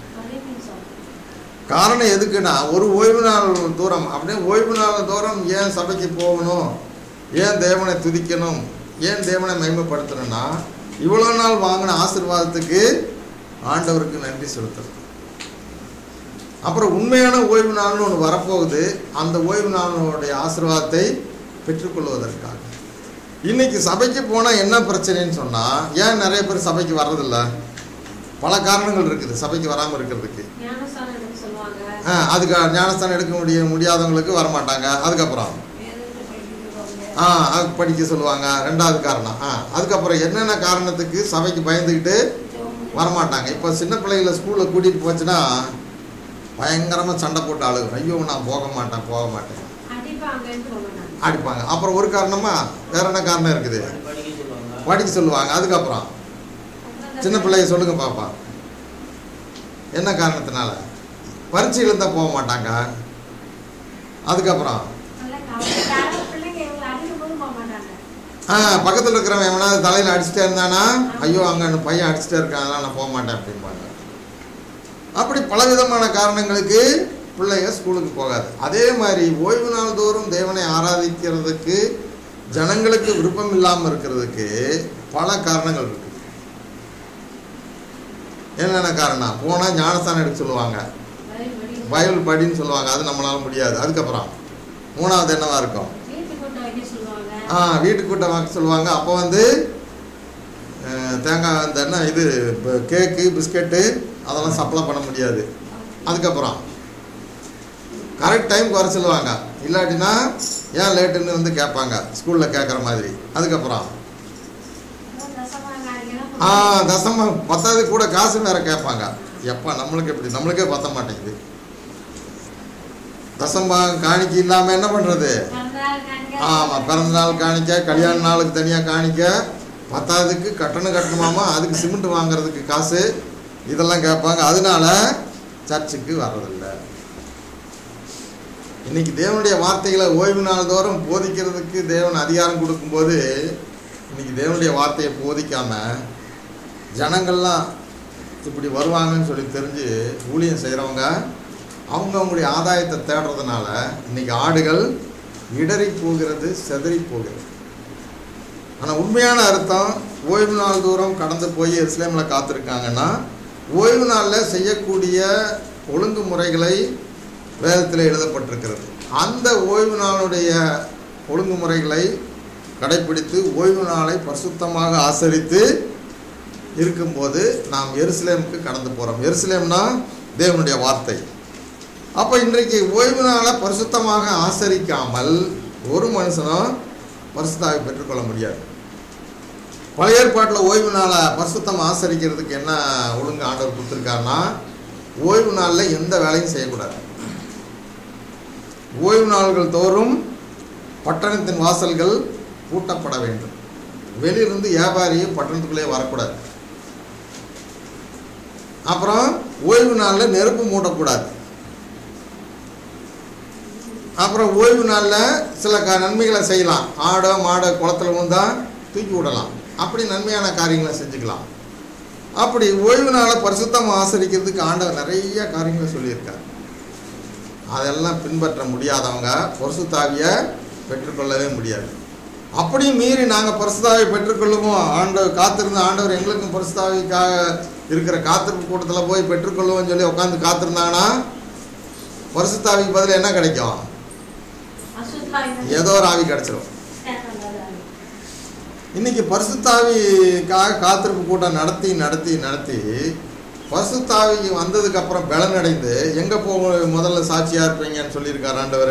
காரணம் எதுக்குன்னா ஒரு ஓய்வு நாள் தூரம். அப்படியே ஓய்வு நாள் தூரம் ஏன் சபைக்கு போகணும், ஏன் தேவனை துதிக்கணும், ஏன் தேவனை மகிமைப்படுத்தணும்னா இவ்வளோ நாள் வாங்கின ஆசீர்வாதத்துக்கு ஆண்டவருக்கு நன்றி செலுத்துறது. அப்புறம் உண்மையான ஓய்வு நாள்னு ஒன்று வரப்போகுது. அந்த ஓய்வு நாளுடைய ஆசீர்வாதத்தை பெற்றுக்கொள்வதற்காக. இன்றைக்கி சபைக்கு போனால் என்ன பிரச்சனைன்னு சொன்னால், ஏன் நிறைய பேர் சபைக்கு வர்றதில்ல? பல காரணங்கள் இருக்குது சபைக்கு வராமல் இருக்கிறதுக்கு. ஆ அதுக்கு ஞானஸ்தானம் எடுக்க முடிய முடியாதவங்களுக்கு வரமாட்டாங்க. அதுக்கப்புறம் ஆ அது படிக்க சொல்லுவாங்க, ரெண்டாவது காரணம். ஆ அதுக்கப்புறம் என்னென்ன காரணத்துக்கு சபைக்கு பயந்துக்கிட்டு வரமாட்டாங்க. இப்போ சின்ன பிள்ளைகளை ஸ்கூலில் கூட்டிகிட்டு போச்சுன்னா பயங்கரமாக சண்டை போட்டு அழுகும். ஐயோ நான் போக மாட்டேன் போக மாட்டேன் அடிப்பாங்க. அப்புறம் ஒரு காரணமாக வேற என்ன காரணம் இருக்குது? படிக்க சொல்லுவாங்க. அதுக்கப்புறம் சின்ன பிள்ளைய சொல்லுங்க பாப்பா, என்ன காரணத்தினால? பரீட்சையில் இருந்தால் போக மாட்டாங்க. அதுக்கப்புறம் ஆ பக்கத்தில் இருக்கிறவன் எவனாவது தலையில் அடிச்சுட்டே இருந்தானா, ஐயோ அங்கே பையன் அடிச்சுட்டே இருக்கான் அதனால் நான் போக மாட்டேன் அப்படிம்பாங்க. அப்படி பலவிதமான காரணங்களுக்கு பிள்ளைங்க ஸ்கூலுக்கு போகாது. அதே மாதிரி ஓய்வு நாள் தோறும் தேவனை ஆராதிக்கிறதுக்கு ஜனங்களுக்கு விருப்பம் இல்லாமல் இருக்கிறதுக்கு பல காரணங்கள் இருக்குது. என்னென்ன காரணம்? போனால் ஞானஸ்தானம் எடுக்க சொல்லுவாங்க, பைபிள் படின்னு சொல்லுவாங்க, அது நம்மளால முடியாது. அதுக்கப்புறம் மூணாவது என்னவா இருக்கும்? ஆ வீட்டுக்கு கூட்டம் வாங்க சொல்லுவாங்க. அப்போ வந்து தேங்காய் அந்த என்ன இது கேக்கு பிஸ்கெட்டு அதெல்லாம் சப்ளை பண்ண முடியாது. அதுக்கப்புறம் கரெக்ட் டைமுக்கு வர சொல்லுவாங்க, இல்லாட்டினா ஏன் லேட்டுன்னு வந்து கேட்பாங்க ஸ்கூலில் கேட்குற மாதிரி. அதுக்கப்புறம் ஆ தசம பத்தாவது கூட காசு வேறு கேட்பாங்க. எப்போ நம்மளுக்கு எப்படி, நம்மளுக்கே பத்த மாட்டேங்குது. தசம்பா காணிக்க இல்லாமல் என்ன பண்ணுறது? ஆமாம், பிறந்த நாள் காணிக்க, கல்யாண நாளுக்கு தனியாக காணிக்க, பத்தாவதுக்கு கட்டணம் கட்டணுமாமா, அதுக்கு சிமெண்ட் வாங்குறதுக்கு காசு, இதெல்லாம் கேட்பாங்க. அதனால சர்ச்சுக்கு வர்றதில்லை. இன்றைக்கி தேவனுடைய வார்த்தைகளை ஓய்வு நாள் தோறும் போதிக்கிறதுக்கு தேவன் அதிகாரம் கொடுக்கும்போது இன்றைக்கி தேவனுடைய வார்த்தையை போதிக்காமல் ஜனங்கள்லாம் இப்படி வருவாங்கன்னு சொல்லி தெரிஞ்சு ஊழியம் செய்கிறவங்க அவங்க அவங்களுடைய ஆதாயத்தை தேடுறதுனால இன்றைக்கி ஆடுகள் இடறி போகிறது, செதறி போகிறது. ஆனால் உண்மையான அர்த்தம், ஓய்வு நாள் தூரம் கடந்து போய் எருசலேமில் காத்திருக்காங்கன்னா ஓய்வு நாளில் செய்யக்கூடிய ஒழுங்குமுறைகளை வேதத்தில் எழுதப்பட்டிருக்கிறது. அந்த ஓய்வு நாளுடைய ஒழுங்குமுறைகளை கடைப்பிடித்து ஓய்வு நாளை பரிசுத்தமாக ஆசரித்து இருக்கும்போது நாம் எருசலேமுக்கு கடந்து போகிறோம். எருசலேம்னா தேவனுடைய வார்த்தை. அப்போ இன்றைக்கு ஓய்வு நாளை பரிசுத்தமாக ஆசரிக்காமல் ஒரு மனுஷனும் பரிசுத்தாவை பெற்றுக்கொள்ள முடியாது. பழைய ஏற்பாட்டில் ஓய்வு நாளை பரிசுத்தம் ஆசரிக்கிறதுக்கு என்ன ஒழுங்கு ஆண்டவர் கொடுத்துருக்காருன்னா, ஓய்வு நாளில் எந்த வேலையும் செய்யக்கூடாது. ஓய்வு நாள்கள் தோறும் பட்டணத்தின் வாசல்கள் பூட்டப்பட வேண்டும். வெளியிலிருந்து வியாபாரியும் பட்டணத்துக்குள்ளே வரக்கூடாது. அப்புறம் ஓய்வு நாளில் நெருப்பு மூடக்கூடாது. அப்புறம் ஓய்வு நாளில் சில க நன்மைகளை செய்யலாம். ஆடோ மாடோ குளத்தில் விழுந்தால் தூக்கி விடலாம். அப்படி நன்மையான காரியங்களை செஞ்சுக்கலாம். அப்படி ஓய்வு நாளை பரிசுத்தம் ஆசரிக்கிறதுக்கு ஆண்டவர் நிறைய காரியங்களை சொல்லியிருக்கார். அதெல்லாம் பின்பற்ற முடியாதவங்க பரிசுத்தாவியை பெற்றுக்கொள்ளவே முடியாது. அப்படியும் மீறி நாங்கள் பரிசுத்தாவை பெற்றுக்கொள்ளுவோம், ஆண்டவர் காத்திருந்த ஆண்டவர் எங்களுக்கும் பரிசுத்தாவிக்காக இருக்கிற காத்திருப்பு கூட்டத்தில் போய் பெற்றுக்கொள்ளுவோம்னு சொல்லி உட்காந்து காத்திருந்தாங்கன்னா பரிசுத்தாவிக்கு பதில் என்ன கிடைக்கும்? ஏதோ ஒரு ஆவி கிடைச்சிடும். இன்னைக்கு பரிசுத்தாவிக்காக காத்திருப்பு கூட்டம் நடத்தி நடத்தி நடத்தி பரிசுத்தாவிக்கு வந்ததுக்கு அப்புறம் பலனடைந்து எங்க போக முதல்ல சாட்சியா இருப்பீங்கன்னு சொல்லியிருக்கார் ஆண்டவர்.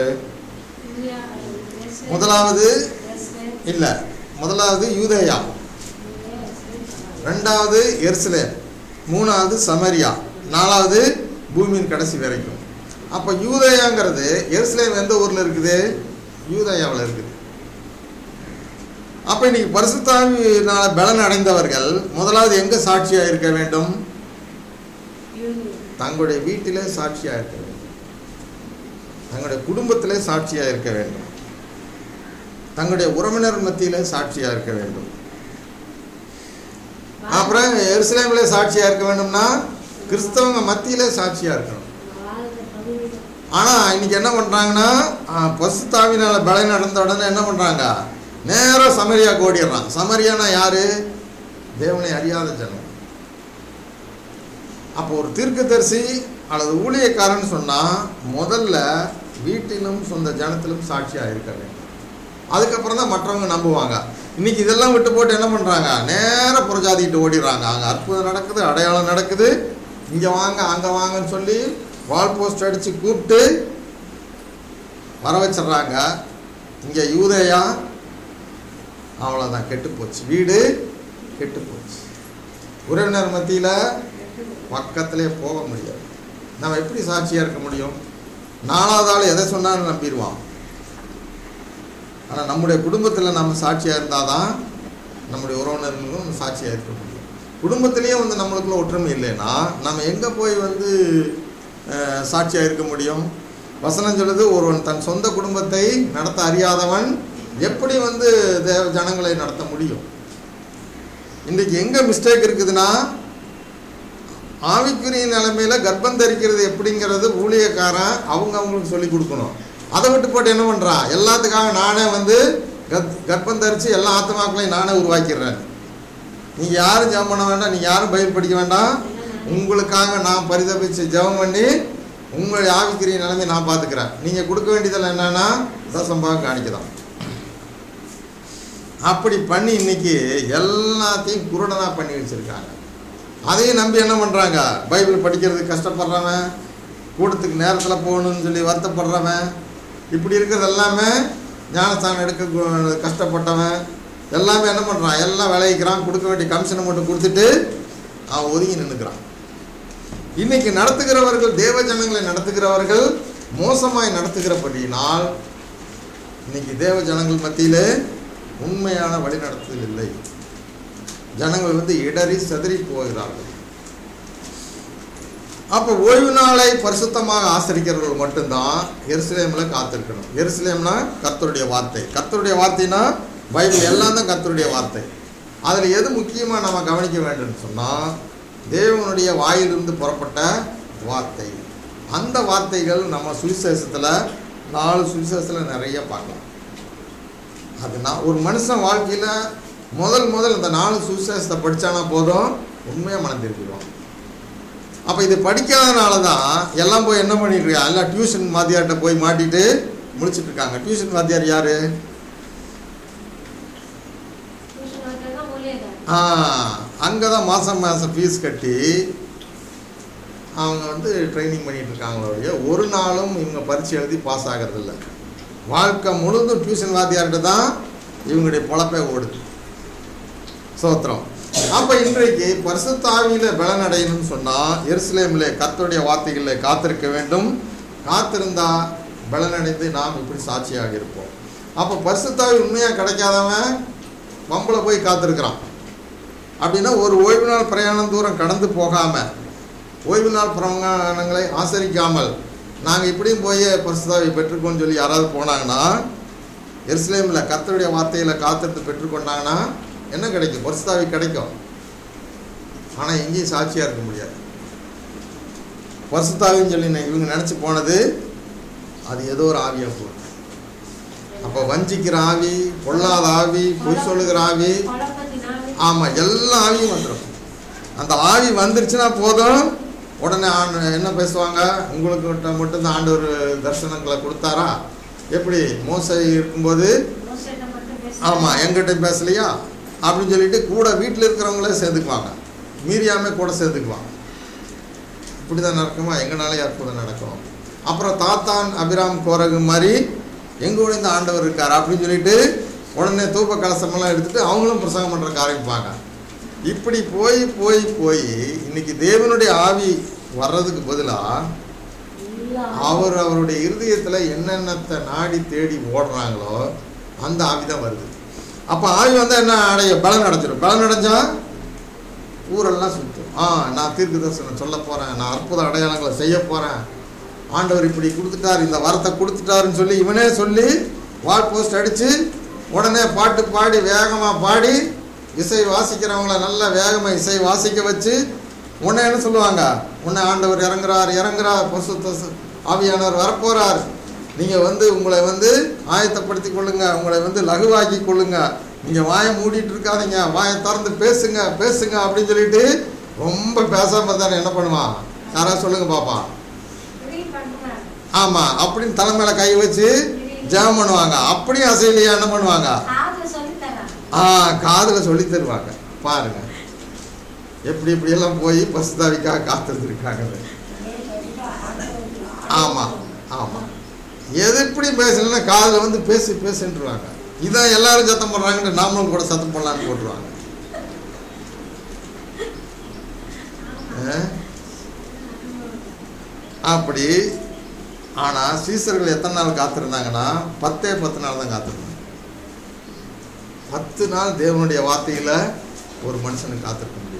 முதலாவது இல்ல முதலாவது யூதேயா, ரெண்டாவது எருசலேம், மூணாவது சமரியா, நாலாவது பூமியின் கடைசி வரைக்கும். அப்போ யூதேயாங்கிறது எருசலேம் எந்த ஊரில் இருக்குது? யூதேயாவில் இருக்குது. அப்போ இன்னைக்கு பரிசுத்தாவினால பலன் அடைந்தவர்கள் முதலாவது எங்கே சாட்சியாக இருக்க வேண்டும்? தங்களுடைய வீட்டிலே சாட்சியாக இருக்க வேண்டும், தங்களுடைய குடும்பத்திலே சாட்சியாக இருக்க வேண்டும், தங்களுடைய உறவினர் மத்தியிலே சாட்சியாக இருக்க வேண்டும். அப்புறம் எருசலேமிலே சாட்சியாக இருக்க வேண்டும்னா கிறிஸ்தவங்க மத்தியிலே சாட்சியாக இருக்கணும். ஆனால் இன்னைக்கு என்ன பண்ணுறாங்கன்னா, பரிசுத்தாவினால பலன் அடைந்த உடனே என்ன பண்ணுறாங்க, நேராக சமரியாவுக்கு ஓடிடுறான். சமரியானா யாரு? தேவனை அறியாத ஜனம். அப்போ ஒரு தீர்க்கதரிசி அல்லது ஊழியக்காரன்னு சொன்னால் முதல்ல வீட்டிலும் சொந்த ஜனத்திலும் சாட்சியாக இருக்க வேண்டும். அதுக்கப்புறம் தான் மற்றவங்க நம்புவாங்க. இன்னைக்கு இதெல்லாம் விட்டு போட்டு என்ன பண்ணுறாங்க, நேராக புறஜாதிக்கிட்டு ஓடிடுறாங்க. அங்கே அற்புதம் நடக்குது, அடையாளம் நடக்குது, இங்கே வாங்க அங்கே வாங்கன்னு சொல்லி வால் போஸ்ட் அடித்து கூப்பிட்டு வர வச்சிட்றாங்க. இங்கே யூதேயா அவ்வளோதான், கெட்டு போச்சு, வீடு கெட்டு போச்சு. உறவினர் மத்தியில் பக்கத்திலே போக முடியாது. நம்ம எப்படி சாட்சியாக இருக்க முடியும்? நாலாவது ஆள் எதை சொன்னாலும் நம்பிடுவான். ஆனால் நம்முடைய குடும்பத்தில் நம்ம சாட்சியாக இருந்தால் தான் நம்முடைய உறவினர்களும் சாட்சியாக இருக்க முடியும். குடும்பத்திலேயே வந்து நம்மளுக்குள்ள ஒற்றுமை இல்லைன்னா நம்ம எங்கே போய் வந்து சாட்சியாக இருக்க முடியும்? வசனம் சொல்லுது, ஒருவன் தன் சொந்த குடும்பத்தை நடத்த அறியாதவன் எப்படி வந்து தேவ ஜனங்களை நடத்த முடியும்? இன்றைக்கு எங்கே மிஸ்டேக் இருக்குதுன்னா, ஆவிக்குரிய நிலைமையில் கர்ப்பம் தரிக்கிறது எப்படிங்கிறது ஊழியக்காரன் அவங்க அவங்களுக்கு சொல்லி கொடுக்கணும். அதை விட்டு போட்டு என்ன பண்ணுறான், எல்லாத்துக்காக நானே வந்து கத் கர்ப்பம் தரித்து எல்லா ஆத்மாக்களையும் நானே உருவாக்கிடுறேன். நீங்கள் யாரும் ஜெபம் பண்ண வேண்டாம், நீங்கள் யாரும் பைபிள் படிக்க வேண்டாம், உங்களுக்காக நான் பரிதபிச்சு ஜெபம் பண்ணி உங்களுடைய ஆவிக்குரிய நிலைமையை நான் பார்த்துக்கிறேன். நீங்கள் கொடுக்க வேண்டியதில் என்னென்னா தசம்பாகம் காணிக்கதான். அப்படி பண்ணி இன்னைக்கு எல்லாத்தையும் குருடனாக பண்ணி வச்சுருக்காங்க. அதையும் நம்பி என்ன பண்ணுறாங்க, பைபிள் படிக்கிறதுக்கு கஷ்டப்படுறவன், கூட்டத்துக்கு நேரத்தில் போகணும்னு சொல்லி வருத்தப்படுறவன், இப்படி இருக்கிறது எல்லாமே ஞானஸ்தானம் எடுக்க கஷ்டப்பட்டவன் எல்லாமே என்ன பண்ணுறான், எல்லாம் விளைவிக்கிறான். கொடுக்க வேண்டிய கமிஷனை மட்டும் கொடுத்துட்டு அவன் ஒதுங்கி நின்றுக்கிறான். இன்னைக்கு நடத்துகிறவர்கள், தேவ ஜனங்களை நடத்துகிறவர்கள் மோசமாய் நடத்துகிறபடியினால் இன்னைக்கு தேவ ஜனங்கள் மத்தியிலே உண்மையான வழி நடத்துதல் இல்லை. ஜனங்கள் வந்து இடறி செதறி போகிறார்கள். அப்போ ஓய்வு நாளை பரிசுத்தமாக ஆசரிக்கிறவர்கள் மட்டும்தான் எருசலேமில் காத்திருக்கணும். எருசலேம்னா கர்த்தருடைய வார்த்தை. கர்த்தருடைய வார்த்தைனா பைபிள் எல்லாம் தான் கர்த்தருடைய வார்த்தை. அதில் எது முக்கியமாக நம்ம கவனிக்க வேண்டும்னு சொன்னால், தேவனுடைய வாயிலிருந்து புறப்பட்ட வார்த்தை. அந்த வார்த்தைகள் நம்ம சுவிசேஷத்தில் நாலு சுவிசேஷத்தில் நிறைய பார்க்கலாம். அது நான் ஒரு மனுஷன் வாழ்க்கையில் முதல் முதல் இந்த நாலு சுவிசேஷத்தை படித்தானா போதும், உண்மையாக மனம் திருப்பிடுவான். அப்போ இது படிக்காதனால தான் எல்லாம் போய் என்ன பண்ணிட்டு இருக்கா, எல்லாம் டியூஷன் வாத்தியார்கிட்ட போய் மாட்டிட்டு முடிச்சுட்டு இருக்காங்க. டியூஷன் வாத்தியார் யார்? ஆ அங்கே தான் மாதம் மாதம் ஃபீஸ் கட்டி அவங்க வந்து ட்ரைனிங் பண்ணிகிட்டு இருக்காங்களோ ஒரு நாளும் இவங்க பரீட்சை எழுதி பாஸ் ஆகிறதில்ல. வாழ்க்கை முழுதும் டியூஷன் வாத்தியார்கிட்ட தான் இவங்களுடைய பொழப்பே ஓடுது. சோத்திரம். அப்போ இன்றைக்கு பரிசுத்த ஆவியில் பலனடையணும்னு சொன்னால் எருசலேமிலே கர்த்தருடைய வார்த்தைகளில் காத்திருக்க வேண்டும். காத்திருந்தா பலனடைந்து நாம் இப்படி சாட்சியாக இருப்போம். அப்போ பரிசுத்த ஆவி உண்மையாக கிடைக்காதவன் வம்பளை போய் காத்திருக்கிறான். அப்படின்னா ஒரு ஓய்வு நாள் பிரயாணம் தூரம் கடந்து போகாமல், ஓய்வு நாள் பிரயாணங்களை ஆசரிக்காமல் நாங்கள் இப்படியும் போய் பரிசுத்தாவை பெற்றுக்கோன்னு சொல்லி யாராவது போனாங்கன்னா, எருசலேமில் கர்த்தருடைய வார்த்தையில் காத்திருந்து பெற்றுக்கொண்டாங்கன்னா என்ன கிடைக்கும்? பரிசுத்தாவி கிடைக்கும். ஆனால் எங்கேயும் சாட்சியாக இருக்க முடியாது. பரிசுத்தாவின்னு சொல்லி இவங்க நினச்சி போனது அது ஏதோ ஒரு ஆவியாக போகுது. அப்போ வஞ்சிக்கிற ஆவி, பொல்லாத ஆவி, பொய் சொல்லுகிற ஆவி, ஆமாம், எல்லா ஆவியும் வந்துடும். அந்த ஆவி வந்துருச்சுன்னா போதும், உடனே ஆண்டு என்ன பேசுவாங்க, உங்களுக்கு மட்டும்தான் ஆண்டவர் தரிசனங்களை கொடுத்தாரா? எப்படி மோசை இருக்கும்போது ஆமாம் எங்கிட்ட பேசலையா அப்படின்னு சொல்லிட்டு கூட வீட்டில் இருக்கிறவங்களே சேர்ந்துக்குவாங்க, மீறியாமே கூட சேர்ந்துக்குவாங்க. இப்படி தான் நடக்குமா? எங்கனாலே அற்புதம் நடக்கும். அப்புறம் தாத்தான் அபிராம் கோரகு மாதிரி எங்கூட இந்த ஆண்டவர் இருக்கார் அப்படின்னு சொல்லிட்டு உடனே தூப்ப கலசமெல்லாம் எடுத்துகிட்டு அவங்களும் பிரசங்கம் பண்ணுறக்கு ஆரம்பிப்பாங்க. இப்படி போய் போய் போய் இன்னைக்கு தேவனுடைய ஆவி வர்றதுக்கு பதிலாக அவர் அவருடைய இருதயத்தில் என்னென்னத்தை நாடி தேடி ஓடுறாங்களோ அந்த ஆவி தான் வருது. அப்போ ஆவி வந்தால் என்ன அடைய பலன் அடைஞ்சிடும். பலன் அடைஞ்சா ஊரெல்லாம் சுற்றும். ஆ நான் தீர்க்க தரிசனம் சொல்ல போகிறேன், நான் அற்புத அடையாளங்களை செய்ய போகிறேன், ஆண்டவர் இப்படி கொடுத்துட்டார், இந்த வரத்தை கொடுத்துட்டாருன்னு சொல்லி இவனே சொல்லி வால் போஸ்ட் அடித்து உடனே பாட்டு பாடி வேகமாக பாடி இசை வாசிக்கிறவங்கள நல்லா வேகமாக இசை வாசிக்க வச்சு உன்னை என்ன சொல்லுவாங்க, உன்னை ஆண்டவர் இறங்குறார் இறங்குறார் பரிசுத்த ஆவியானவர் வரப்போகிறார், நீங்கள் வந்து உங்களை வந்து ஆயத்தப்படுத்தி கொள்ளுங்க, உங்களை வந்து லகுவாக்கி கொள்ளுங்க, நீங்கள் வாயை மூடிட்டு இருக்காதீங்க, வாயை திறந்து பேசுங்க பேசுங்க அப்படின்னு சொல்லிட்டு ரொம்ப பேசாமல் தானே என்ன பண்ணுவான்? யாராவது சொல்லுங்க பாப்பா. ஆமாம், அப்படின்னு தலைமையில கை வச்சு ஜெபம் பண்ணுவாங்க. அப்படியும் அசையிலையா என்ன பண்ணுவாங்க? ஆ காதில் சொல்லி தருவாங்க. பாருங்க எப்படி இப்படியெல்லாம் போய் பசுதாவிக்காக காத்திருந்துருக்காங்க. ஆமாம் ஆமாம், எது இப்படி பேசலன்னா காதில் வந்து பேசி பேசுன்ட்டுருவாங்க. இதான் எல்லாரும் சத்தம் போடுறாங்கன்னு நாமளும் கூட சத்தம் போடலான்னு போட்டுருவாங்க. அப்படி. ஆனால் சீசர்கள் எத்தனை நாள் காத்திருந்தாங்கன்னா பத்தே பத்து நாள் தான் காத்திருந்தாங்க. பத்து நாள் தேவனுடைய வார்த்தையில் ஒரு மனுஷனுக்கு காத்திருக்க முடியும்.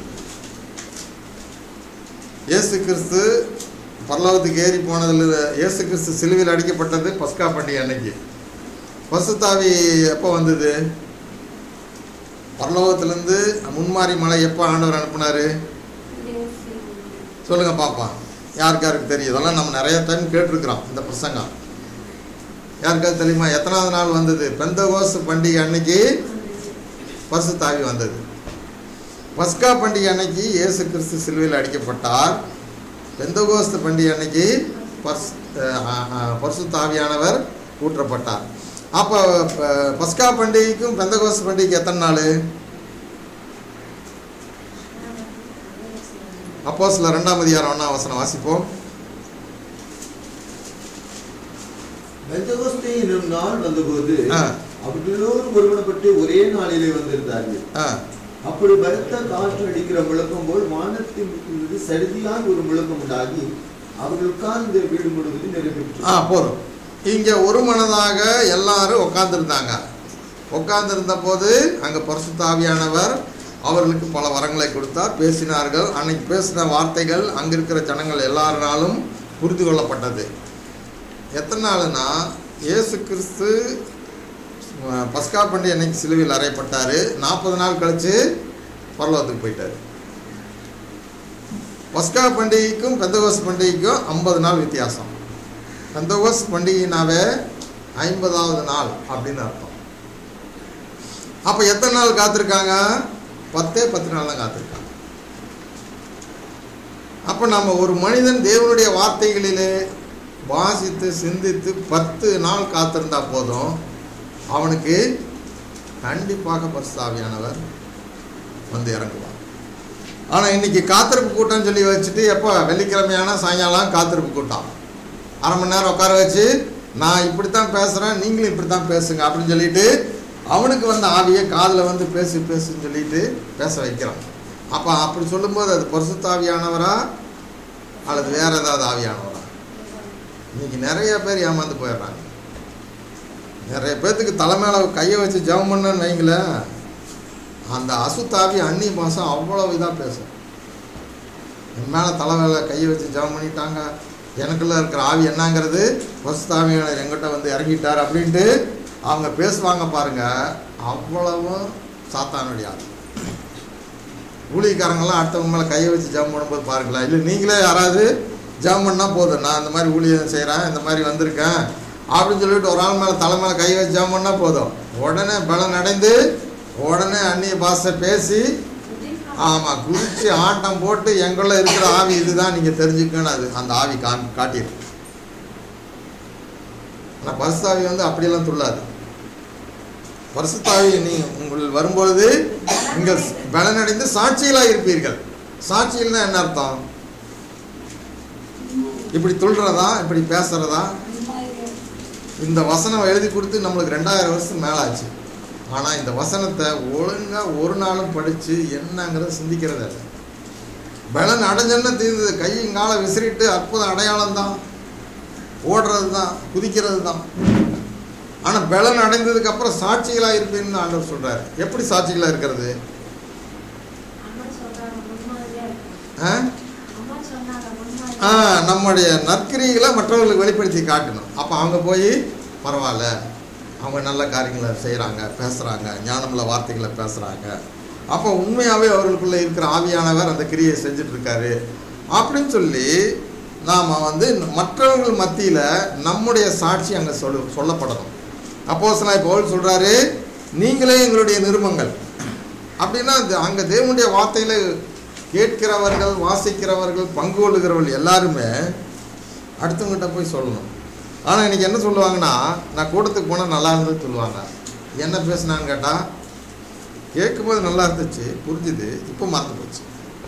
இயேசு கிறிஸ்து பரலோகத்துக்கு ஏறி போனதில் இயேசு கிறிஸ்து சிலுவையில் அடிக்கப்பட்டது பஸ்கா பண்டிகை அன்னைக்கு. பசுத்தாவி எப்போ வந்தது? பரலோகத்திலேருந்து முன்மாரி மலை எப்போ ஆண்டவர் அனுப்புனார்? சொல்லுங்க பாப்பா. யாருக்காருக்கு தெரியும்? இதெல்லாம் நம்ம நிறைய டைம் கேட்டிருக்கிறோம் இந்த பிரசங்கம். யாருக்காவது தெரியுமா எத்தனாவது நாள் வந்தது? பெந்தகோஸ்து பண்டிகை அன்னைக்கு பரிசுத்தாவி வந்தது. பஸ்கா பண்டிகை அன்னைக்கு இயேசு கிறிஸ்து சிலுவையில் அடிக்கப்பட்டார். பெந்தகோஸ்து பண்டிகை அன்னைக்கு பர்ஸ் பரிசுத்தாவியானவர் ஊற்றப்பட்டார். அப்போ பஸ்கா பண்டிகைக்கும் பெந்தகோஸ்து பண்டிகைக்கு எத்தனை நாள்? அப்போஸ்தலர் இரண்டாம் அதிகாரம் ஒன்றாம் வசனம் வாசிப்போம். பெந்தகோஸ்தே என்னும் நாள் வந்தபோது அவர்கள் எல்லோரும் ஒருமனப்பட்டு ஒரே நாளிலே வந்திருந்தார்கள். அப்படி பலத்த காற்று அடிக்கிற முழக்கம் போல் வானத்திலிருந்து சடுதியாய் ஒரு முழக்கம் உண்டாகி அவர்கள் உட்கார்ந்து வீடு முழுவதும் நிறைவேற்று. ஆ போதும். இங்கே ஒரு மனதாக எல்லாரும் உட்கார்ந்துருந்தாங்க. உட்கார்ந்துருந்த போது அங்கே பரிசுத்த ஆவியானவர் அவர்களுக்கு பல வரங்களை கொடுத்தார், பேசினார்கள். அன்னைக்கு பேசின வார்த்தைகள் அங்கே இருக்கிற ஜனங்கள் எல்லாருனாலும் புரிந்து கொள்ளப்பட்டது. எத்தனை நாளுன்னா இயேசு கிறிஸ்து பஸ்கா பண்டிகை அன்னைக்கு சிலுவையில் அறையப்பட்டார். நாற்பது நாள் கழித்து பரலோகத்துக்கு போயிட்டார். பஸ்கா பண்டிகைக்கும் பெந்தகோஸ்து பண்டிகைக்கும் ஐம்பது நாள் வித்தியாசம். பெந்தகோஸ்து பண்டிகைனாவே ஐம்பதாவது நாள் அப்படின்னு அர்த்தம். அப்போ எத்தனை நாள் காத்திருக்காங்க? பத்தே பத்து நாள் தான் காத்திருக்காங்க. அப்போ நம்ம ஒரு மனிதன் தேவனுடைய வார்த்தைகளிலே வாசித்து சிந்தித்து பத்து நாள் காத்திருந்தா போதும், அவனுக்கு கண்டிப்பாக பரிசுத்த ஆவியானவர் வந்து இறங்குவார். ஆனால் இன்றைக்கி காத்திருப்பு கூட்டம்னு சொல்லி வச்சுட்டு எப்போ வெள்ளிக்கிழமையான சாயங்காலம் காத்திருப்பு கூட்டம் அரை மணி நேரம் உட்கார வச்சு நான் இப்படி தான் பேசுகிறேன், நீங்களும் இப்படி தான் பேசுங்க அப்படின்னு சொல்லிட்டு அவனுக்கு வந்து ஆவியை காதில் வந்து பேசு பேசுன்னு சொல்லிட்டு பேச வைக்கிறான். அப்போ அப்படி சொல்லும்போது அது பரிசுத்த ஆவியானவரா அல்லது வேறு ஏதாவது ஆவியானவரா? இன்றைக்கி நிறைய பேர் ஏமாந்து போயிடுறாங்க. நிறைய பேர்த்துக்கு தலைமையில கையை வச்சு ஜெபம் பண்ணன்னு வைங்களேன், அந்த அசுத்தாவி அன்னி மாதம் அவ்வளோ இதாக பேசும். என் மேலே தலைமையில கையை வச்சு ஜெபம் பண்ணிட்டாங்க, எனக்குள்ளே இருக்கிற ஆவி என்னங்கிறது பரிசுத்தாவியானவர் எங்கிட்ட வந்து இறங்கிட்டார் அப்படின்ட்டு அவங்க பேசுவாங்க பாருங்கள். அவ்வளவும் சாத்தானுடைய ஆவி. ஊழியக்காரங்கெல்லாம் அடுத்தவங்க மேலே கையை வச்சு ஜெபம் பண்ணும்போது பாருங்களேன், இல்லை நீங்களே யாராவது ஜெபம் பண்ணால் போதும், நான் இந்த மாதிரி ஊழியம் செய்கிறேன், இந்த மாதிரி வந்திருக்கேன் அப்படின்னு சொல்லிட்டு ஒரு ஆள் மேலே தலை மேலே கை வச்சு ஜெபம் பண்ணால் போதும், உடனே பலம் அடைந்து உடனே அந்நிய பாஷை பேசி ஆமாம் குதிச்சு ஆட்டம் போட்டு எங்குள்ள இருக்கிற ஆவி இதுதான் நீங்கள் தெரிஞ்சுக்கணும், அது அந்த ஆவி கா காட்டியிருக்கு. ஆனால் பரிசுத்தாவி வந்து அப்படியெல்லாம் துள்ளாது. பரிசுத்தாவி நீ உங்கள் வரும்பொழுது நீங்கள் பலனடைந்து சாட்சிகளாக இருப்பீர்கள். சாட்சிகள்னா என்ன அர்த்தம்? இப்படி துள்றதா, இப்படி பேசுறதா? இந்த வசனம் எழுதி கொடுத்து நம்மளுக்கு ரெண்டாயிரம் வருஷம் மேலாச்சு. ஆனால் இந்த வசனத்தை ஒழுங்காக ஒரு நாளும் படித்து என்னங்கிறத சிந்திக்கிறத இல்லை. பலன் அடைஞ்சன்னு தீர்ந்தது, கையங்கால விசிறிட்டு அற்புத அடையாளம் தான், ஓடுறது தான், குதிக்கிறது தான். ஆனால் பலன் அடைந்ததுக்கு அப்புறம் சாட்சிகளாக இருப்பீங்கன்னு ஆண்டவர் சொல்கிறார். எப்படி சாட்சிகளாக இருக்கிறது? ஆ நம்முடைய நற்கிரிகளை மற்றவர்களுக்கு வெளிப்படுத்தி காட்டணும். அப்போ அவங்க போய் பரவாயில்ல, அவங்க நல்ல காரியங்களை செய்கிறாங்க, பேசுகிறாங்க, ஞானமுள்ள வார்த்தைகளை பேசுகிறாங்க, அப்போ உண்மையாகவே அவர்களுக்குள்ளே இருக்கிற ஆவியானவர் அந்த கிரியை செஞ்சிட்ருக்காரு அப்படின்னு சொல்லி நாம் வந்து மற்றவர்கள் மத்தியில் நம்முடைய சாட்சி அங்கே சொல் சொல்லப்படணும். அப்போஸ்தலனாகிய பவுல் சொல்கிறாரு, நீங்களே எங்களுடைய நிருபங்கள் அப்படின்னா அங்கே தேவனுடைய வார்த்தையில் கேட்கிறவர்கள், வாசிக்கிறவர்கள், பங்கு கொள்ளுகிறவர்கள் எல்லாருமே அடுத்தவங்கிட்ட போய் சொல்லணும். ஆனால் இன்றைக்கி என்ன சொல்லுவாங்கன்னா, நான் கூட்டத்துக்கு போனால் நல்லா இருந்ததுன்னு சொல்லுவாங்க. என்ன பேசுனான்னு கேட்டால், கேட்கும்போது நல்லா இருந்துச்சு, புரிஞ்சுது, இப்போ மறந்து போச்சு.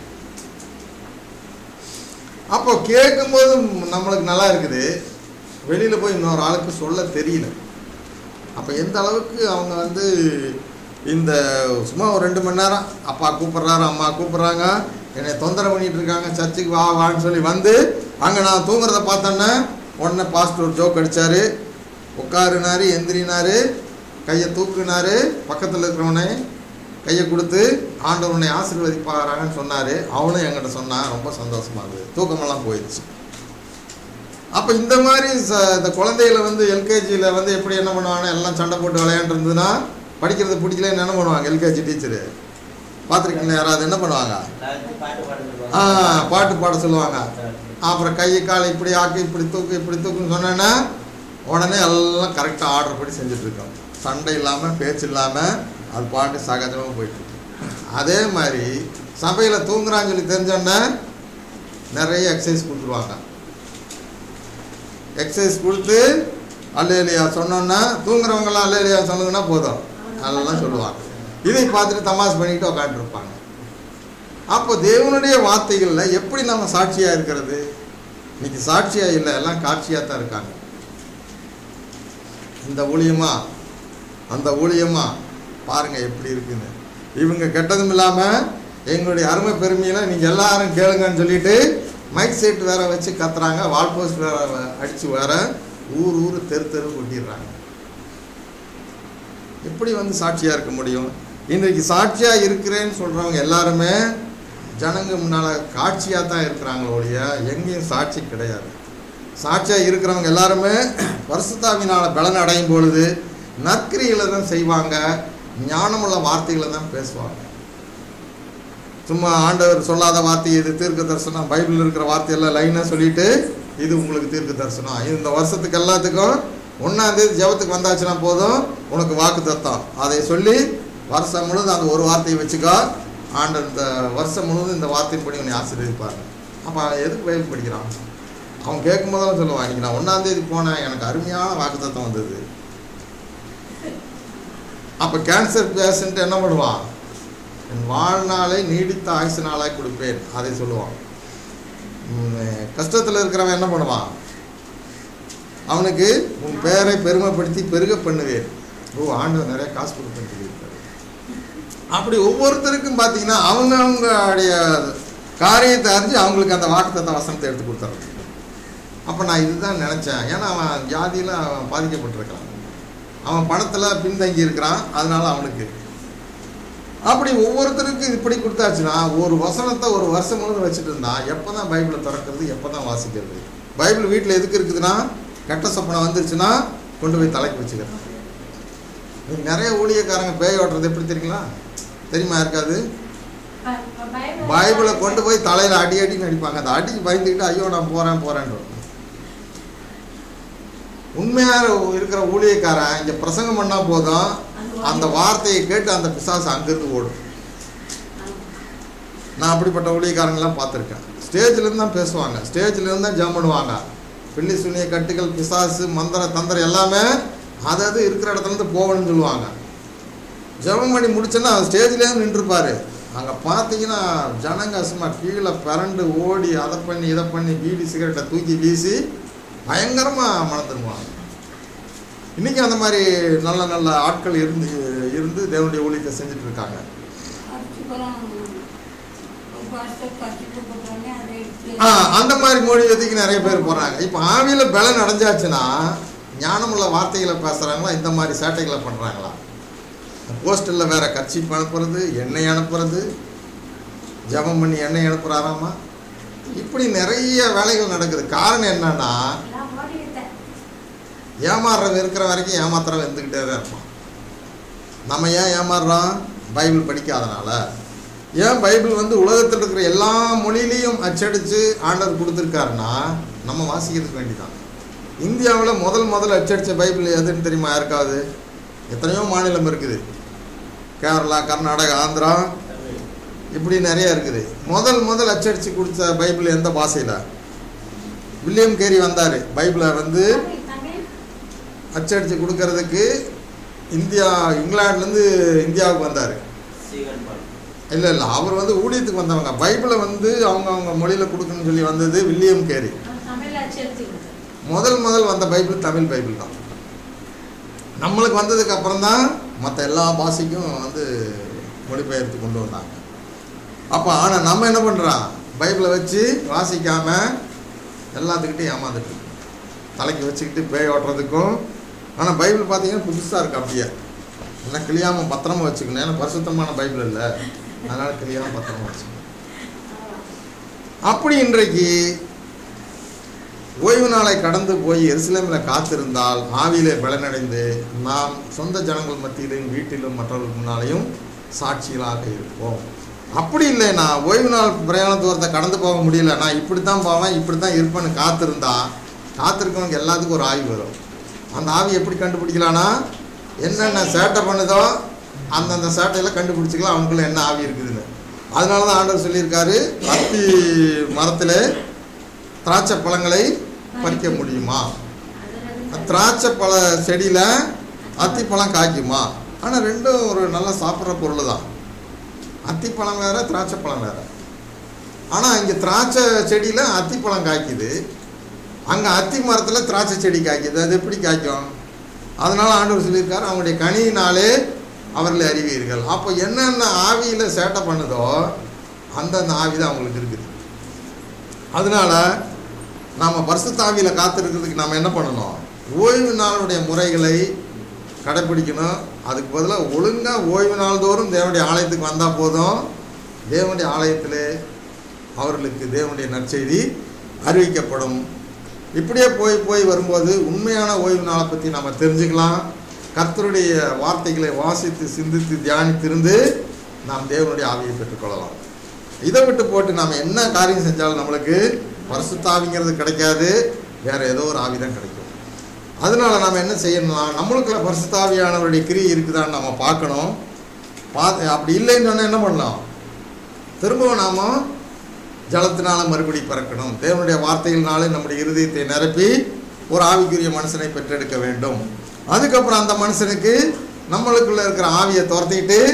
அப்போ கேட்கும்போது நம்மளுக்கு நல்லா இருக்குது, வெளியில் போய் இன்னொரு ஆளுக்கு சொல்ல தெரியல. அப்போ எந்த அளவுக்கு அவங்க வந்து இந்த சும்மா ஒரு ரெண்டு மணி நேரம் அப்பா கூப்பிட்றாரு, அம்மா கூப்பிட்றாங்க, என்னை தொந்தரவு பண்ணிகிட்டு இருக்காங்க, சர்ச்சுக்கு வா வான்னு சொல்லி வந்து அங்கே நான் தூங்குறத பார்த்தோன்னே உடனே பாஸ்டர் ஒரு ஜோக் அடித்தார், உட்காருனாரு, எந்திரினார், கையை தூக்குனார், பக்கத்தில் இருக்கிறவனே கையை கொடுத்து ஆண்டவனை ஆசீர்வதிப்பாராங்கன்னு சொன்னார். அவனும் என்கிட்ட சொன்னான், ரொம்ப சந்தோஷமாக இருக்குது, தூக்கமெல்லாம் போயிடுச்சு. அப்போ இந்த மாதிரி ச இந்த குழந்தைகளை வந்து எல்கேஜியில் வந்து எப்படி என்ன பண்ணுவாங்க, எல்லாம் சண்டை போட்டு விளையாண்டுருந்ததுன்னா படிக்கிறது பிடிக்கலன்னு என்ன பண்ணுவாங்க எல்கேஜி டீச்சரு பார்த்துருக்கீங்களா? யாராவது என்ன பண்ணுவாங்க? ஆ பாட்டு பாட சொல்லுவாங்க. அப்புறம் கையை காலை இப்படி ஆக்கி இப்படி தூக்கு இப்படி தூக்குன்னு சொன்னேன்னா உடனே எல்லாம் கரெக்டாக ஆர்டர் படி செஞ்சிட்ருக்கோம். சண்டை இல்லாமல், பேச்சு இல்லாமல், அது பாட்டு சகஜமாக போயிட்டுருக்கு. அதே மாதிரி சபையில் தூங்குறான்னு சொல்லி தெரிஞ்சோன்னே நிறைய எக்ஸசைஸ் கொடுத்துருவாங்க. எக்ஸசைஸ் கொடுத்து அல்லேலியா சொன்னோன்னா தூங்குறவங்களாம் அல்லேலியா சொன்னதுன்னா போதும் அதெல்லாம் சொல்லுவாங்க. இதை பார்த்துட்டு தமாஷ் பண்ணிட்டு உட்காந்துருப்பாங்க. அப்போ தேவனுடைய வார்த்தைகளில் எப்படி நம்ம சாட்சியாக இருக்கிறது? இன்னைக்கு சாட்சியாக இல்லை, எல்லாம் காட்சியாக தான் இருக்காங்க. இந்த ஊழியமா அந்த ஊழியமா பாருங்கள் எப்படி இருக்குன்னு. இவங்க கெட்டதும் இல்லாமல் எங்களுடைய அருமை பெருமையில் நீங்கள் எல்லாரும் கேளுங்கன்னு சொல்லிட்டு மைக் செட் வேற வச்சு கத்துறாங்க, வால் போஸ்ட் வேற அடித்து வேற ஊர் ஊர் தெரு தெரு கொட்டிடுறாங்க. எப்படி வந்து சாட்சியாக இருக்க முடியும்? இன்றைக்கு சாட்சியாக இருக்கிறேன்னு சொல்கிறவங்க எல்லாருமே ஜனங்க முன்னால் காட்சியாக தான் இருக்கிறாங்களோ ஒழிய எங்கேயும் சாட்சி கிடையாது. சாட்சியாக இருக்கிறவங்க எல்லாருமே பரிசுத்தாவினால் பலன் அடையும் பொழுது நற்கிரிகளை தான் செய்வாங்க, ஞானமுள்ள வார்த்தைகளை தான் பேசுவாங்க. சும்மா ஆண்டவர் சொல்லாத வார்த்தை இது தீர்க்க தரிசனம், பைபிளில் இருக்கிற வார்த்தையெல்லாம் லைனாக சொல்லிவிட்டு இது உங்களுக்கு தீர்க்க தரிசனம், இந்த வருஷத்துக்கு எல்லாத்துக்கும் ஒன்றாந்தேதி ஜெபத்துக்கு வந்தாச்சுன்னா போதும் உனக்கு வாக்கு தத்தம், அதை சொல்லி வருஷம் முழுவதும் அந்த ஒரு வார்த்தையை வச்சுக்கோ, ஆண்டவர் இந்த வருஷம் முழுவதும் இந்த வார்த்தையின் படி உன்னை ஆசீர்வதிப்பாங்க. அப்போ எதுக்கு பைபிள் படிக்கிறான்? அவன் கேட்கும் போதெல்லாம் சொல்லுவான், இன்றைக்கி நான் ஒன்றாந்தேதி போனேன், எனக்கு அருமையான வாக்கு தத்தம் வந்தது. அப்போ கேன்சர் பேஷண்ட் என்ன பண்ணுவான்? என் வாழ்நாளை நீடித்த ஆயுசு நாளாய் கொடுப்பேன், அதை சொல்லுவான். கஷ்டத்தில் இருக்கிறவன் என்ன பண்ணுவான்? அவனுக்கு உன் பேரை பெருமைப்படுத்தி பெருக பண்ணுவேன். ஓ, ஆண்டவர் நிறைய காசு கொடுப்பேன்னு சொல்லியிருக்காரு. அப்படி ஒவ்வொருத்தருக்கும் பார்த்தீங்கன்னா அவங்க அவங்களுடைய காரியத்தை அறிஞ்சு அவங்களுக்கு அந்த வாக்குத்தத்த வசனத்தை எடுத்து கொடுத்துறாங்க. அப்போ நான் இதுதான் நினச்சேன். ஏன்னா அவன் ஜாதியில் அவன் பாதிக்கப்பட்டிருக்கிறான், அவன் பணத்தில் பின்தங்கி இருக்கிறான், அதனால அவனுக்கு அப்படி ஒவ்வொருத்தருக்கும் இப்படி கொடுத்தாச்சுன்னா ஒரு வசனத்தை ஒரு வருஷம் முழுவதும் வச்சுட்டு இருந்தா எப்போ தான் பைபிளை திறக்கிறது, எப்போ தான் வாசிக்கிறது? பைபிள் வீட்டில் எதுக்கு இருக்குதுன்னா கெட்ட சொப்பனை வந்துருச்சுன்னா கொண்டு போய் தலைக்கு வச்சுக்கிறது. நிறைய ஊழியக்காரங்க பேய் ஓட்டுறது எப்படி தெரியுங்களா? தெரியுமா? இருக்காது. பைபிளை கொண்டு போய் தலையில் அடி அடின்னு அடிப்பாங்க. அந்த அடிக்கு பயந்துக்கிட்டு ஐயோ நான் போகிறேன் போகிறேன். உண்மையாக இருக்கிற ஊழியக்காரன் இங்கே பிரசங்கம் பண்ணால் போதும், அந்த வார்த்தையை கேட்டு அந்த பிசாசு அங்கேருந்து ஓடும். நான் அப்படிப்பட்ட ஊழியக்காரங்களாம் பார்த்துருக்கேன். ஸ்டேஜ்லேருந்து தான் பேசுவாங்க, ஸ்டேஜ்லேருந்து தான் ஜம் பண்ணுவாங்க. பில்லி சுனிய கட்டுகள், பிசாசு, மந்திர தந்திரம் எல்லாமே அதாவது இருக்கிற இடத்துலேருந்து போகணும்னு சொல்லுவாங்க. ஜபம் பண்ணி முடிச்சோன்னா ஸ்டேஜ்லேருந்து நின்றுருப்பார். அங்கே பார்த்தீங்கன்னா ஜனங்க சும்மா கீழே பிறண்டு ஓடி அதை பண்ணி இதை பண்ணி பீடி சிகரெட்டை தூக்கி வீசி பயங்கரமாக மணந்துருவாங்க. இன்றைக்கி அந்த மாதிரி நல்ல நல்ல ஆட்கள் இருந்து இருந்து தேவனுடைய ஊழியத்தை செஞ்சுட்டு இருக்காங்க. ஆ அந்த மாதிரி மொழி எதுக்கு நிறைய பேர் போகிறாங்க. இப்போ ஆவியில் பலன் அடைஞ்சாச்சுன்னா ஞானமுள்ள வார்த்தைகளை பேசுகிறாங்களா, இந்த மாதிரி சேட்டைகளை பண்ணுறாங்களா? போஸ்டரில் வேறு கட்சிப்பு அனுப்புறது, எண்ணெய் அனுப்புறது, ஜபம் பண்ணி எண்ணெய் அனுப்புகிறாராமா, இப்படி நிறைய வேலைகள் நடக்குது. காரணம் என்னன்னா ஏமாறுறவன் இருக்கிற வரைக்கும் ஏமாத்துறவன் இருந்துக்கிட்டே தான் இருப்பான். நம்ம ஏன் ஏமாறுறோம்? பைபிள் படிக்காதனால. ஏன் பைபிள் வந்து உலகத்தில் இருக்கிற எல்லா மொழியிலையும் அச்சடித்து ஆண்டவர் கொடுத்துருக்காருன்னா நம்ம வாசிக்கிறதுக்கு வேண்டிதான். இந்தியாவில் முதல் முதல் அச்சடித்த பைபிள் எதுன்னு தெரியுமா யாருக்காவது? எத்தனையோ மாநிலம் இருக்குது, கேரளா, கர்நாடகா, ஆந்திரா, இப்படி நிறைய இருக்குது. முதல் முதல் அச்சடித்து கொடுத்த பைபிள் எந்த பாஷையில்? வில்லியம் கேரி வந்தார் பைபிளை வந்து அச்சடித்து கொடுக்கறதுக்கு. இந்தியா இங்கிலாந்துலேருந்து இந்தியாவுக்கு வந்தார். இல்லை இல்லை அவர் வந்து ஊழியத்துக்கு வந்தவங்க. பைபிளை வந்து அவங்க அவங்க மொழியில் கொடுக்கணும்னு சொல்லி வந்தது வில்லியம் கேரி. முதல் முதல் வந்த பைபிள் தமிழ் பைபிள் தான். நம்மளுக்கு வந்ததுக்கு அப்புறம் தான் மற்ற எல்லா பாஷைக்கும் வந்து மொழிபெயர்த்து கொண்டு வந்தாங்க. அப்போ ஆனால் நம்ம என்ன பண்ணுறோம்? பைபிளை வச்சு வாசிக்காமல் எல்லாத்துக்கிட்டையும் ஏமாந்துட்டு தலைக்கு வச்சுக்கிட்டு பேய் ஓட்டுறதுக்கும். ஆனால் பைபிள் பார்த்தீங்கன்னா புதுசாக இருக்குது, அப்படியே எல்லாம் கிளியாமல் பத்திரமா வச்சுக்கணும். ஏன்னா பரிசுத்தமான பைபிள் இல்லை, அதனால் கிளியாமல் பத்திரமா வச்சுக்கணும். அப்படி இன்றைக்கு ஓய்வு நாளை கடந்து போய் எருசலேமில் காத்திருந்தால் ஆவியிலே பலனடைந்து நாம் சொந்த ஜனங்கள் மத்தியிலும் வீட்டிலும் மற்றவர்களுக்கு முன்னாலேயும் சாட்சிகளாக இருப்போம். அப்படி இல்லைன்னா ஓய்வு நாள் பிரயாண தூரத்தை கடந்து போக முடியல, நான் இப்படி தான் போவேன் இப்படி தான் இருப்பேன்னு காத்திருந்தா காத்திருக்கவங்க எல்லாத்துக்கும் ஒரு ஆவி வரும். அந்த ஆவி எப்படி கண்டுபிடிக்கலான்னா என்னென்ன சேட்டை பண்ணுதோ அந்தந்த சேட்டையில் கண்டுபிடிச்சிக்கலாம் அவனுக்குள்ள என்ன ஆவி இருக்குதுன்னு. அதனால தான் ஆண்டவர் சொல்லியிருக்காரு, அத்தி மரத்தில் திராட்சை பழங்களை பறிக்க முடியுமா? திராட்சை பழ செடியில் அத்திப்பழம் காய்க்குமா? ஆனால் ரெண்டும் ஒரு நல்லா சாப்பிட்ற பொருள் தான். அத்திப்பழம் வேறு, திராட்சை பழம் வேறு. ஆனால் இங்கே திராட்சை செடியில் அத்திப்பழம் காய்க்குது, அங்கே அத்தி மரத்தில் திராட்சை செடி காய்க்குது. அது எப்படி காய்க்கும்? அதனால் ஆண்டவர் சொல்லியிருக்காரு, அவங்களுடைய கனியினாலே அவர்களை அறிவீர்கள். அப்போ என்னென்ன ஆவியில் சேட்டை பண்ணுதோ அந்தந்த ஆவி தான் அவங்களுக்கு இருக்குது. அதனால் நாம் பரிசுத்த ஆவியில் காத்திருக்கிறதுக்கு நாம் என்ன பண்ணணும்? ஓய்வு நாளுடைய முறைகளை கடைப்பிடிக்கணும். அதுக்கு பதிலாக ஒழுங்காக ஓய்வு நாள் தோறும் தேவனுடைய ஆலயத்துக்கு வந்தால் போதும். தேவனுடைய ஆலயத்தில் அவர்களுக்கு தேவனுடைய நற்செய்தி அறிவிக்கப்படும். இப்படியே போய் போய் வரும்போது உண்மையான ஓய்வு நாளை பற்றி நம்ம தெரிஞ்சுக்கலாம். கர்த்தருடைய வார்த்தைகளை வாசித்து சிந்தித்து தியானித்திருந்து நாம் தேவனுடைய ஆவியை பெற்றுக்கொள்ளலாம். இதை விட்டு போட்டு நாம் என்ன காரியம் செஞ்சாலும் நம்மளுக்கு பரிசுத்த ஆவிங்கிறது கிடைக்காது, வேறு ஏதோ ஒரு ஆவி தான் கிடைக்கும். அதனால நாம் என்ன செய்யணும்னா நம்மளுக்குள்ள பரிசுத்த ஆவியானவருடைய கிரியை இருக்குதான்னு நம்ம பார்க்கணும். பார்த்து அப்படி இல்லைன்னு சொன்னால் என்ன பண்ணலாம்? திரும்பவும் நாம் ஜலத்தினால மறுபடி பிறக்கணும். தேவனுடைய வார்த்தைகள்னாலே நம்முடைய இருதயத்தை நிரப்பி ஒரு ஆவிக்குரிய மனுஷனை பெற்றெடுக்க வேண்டும். அதுக்கப்புறம் அந்த மனுஷனுக்கு நம்மளுக்குள்ள இருக்கிற ஆவியை துரத்திட்டு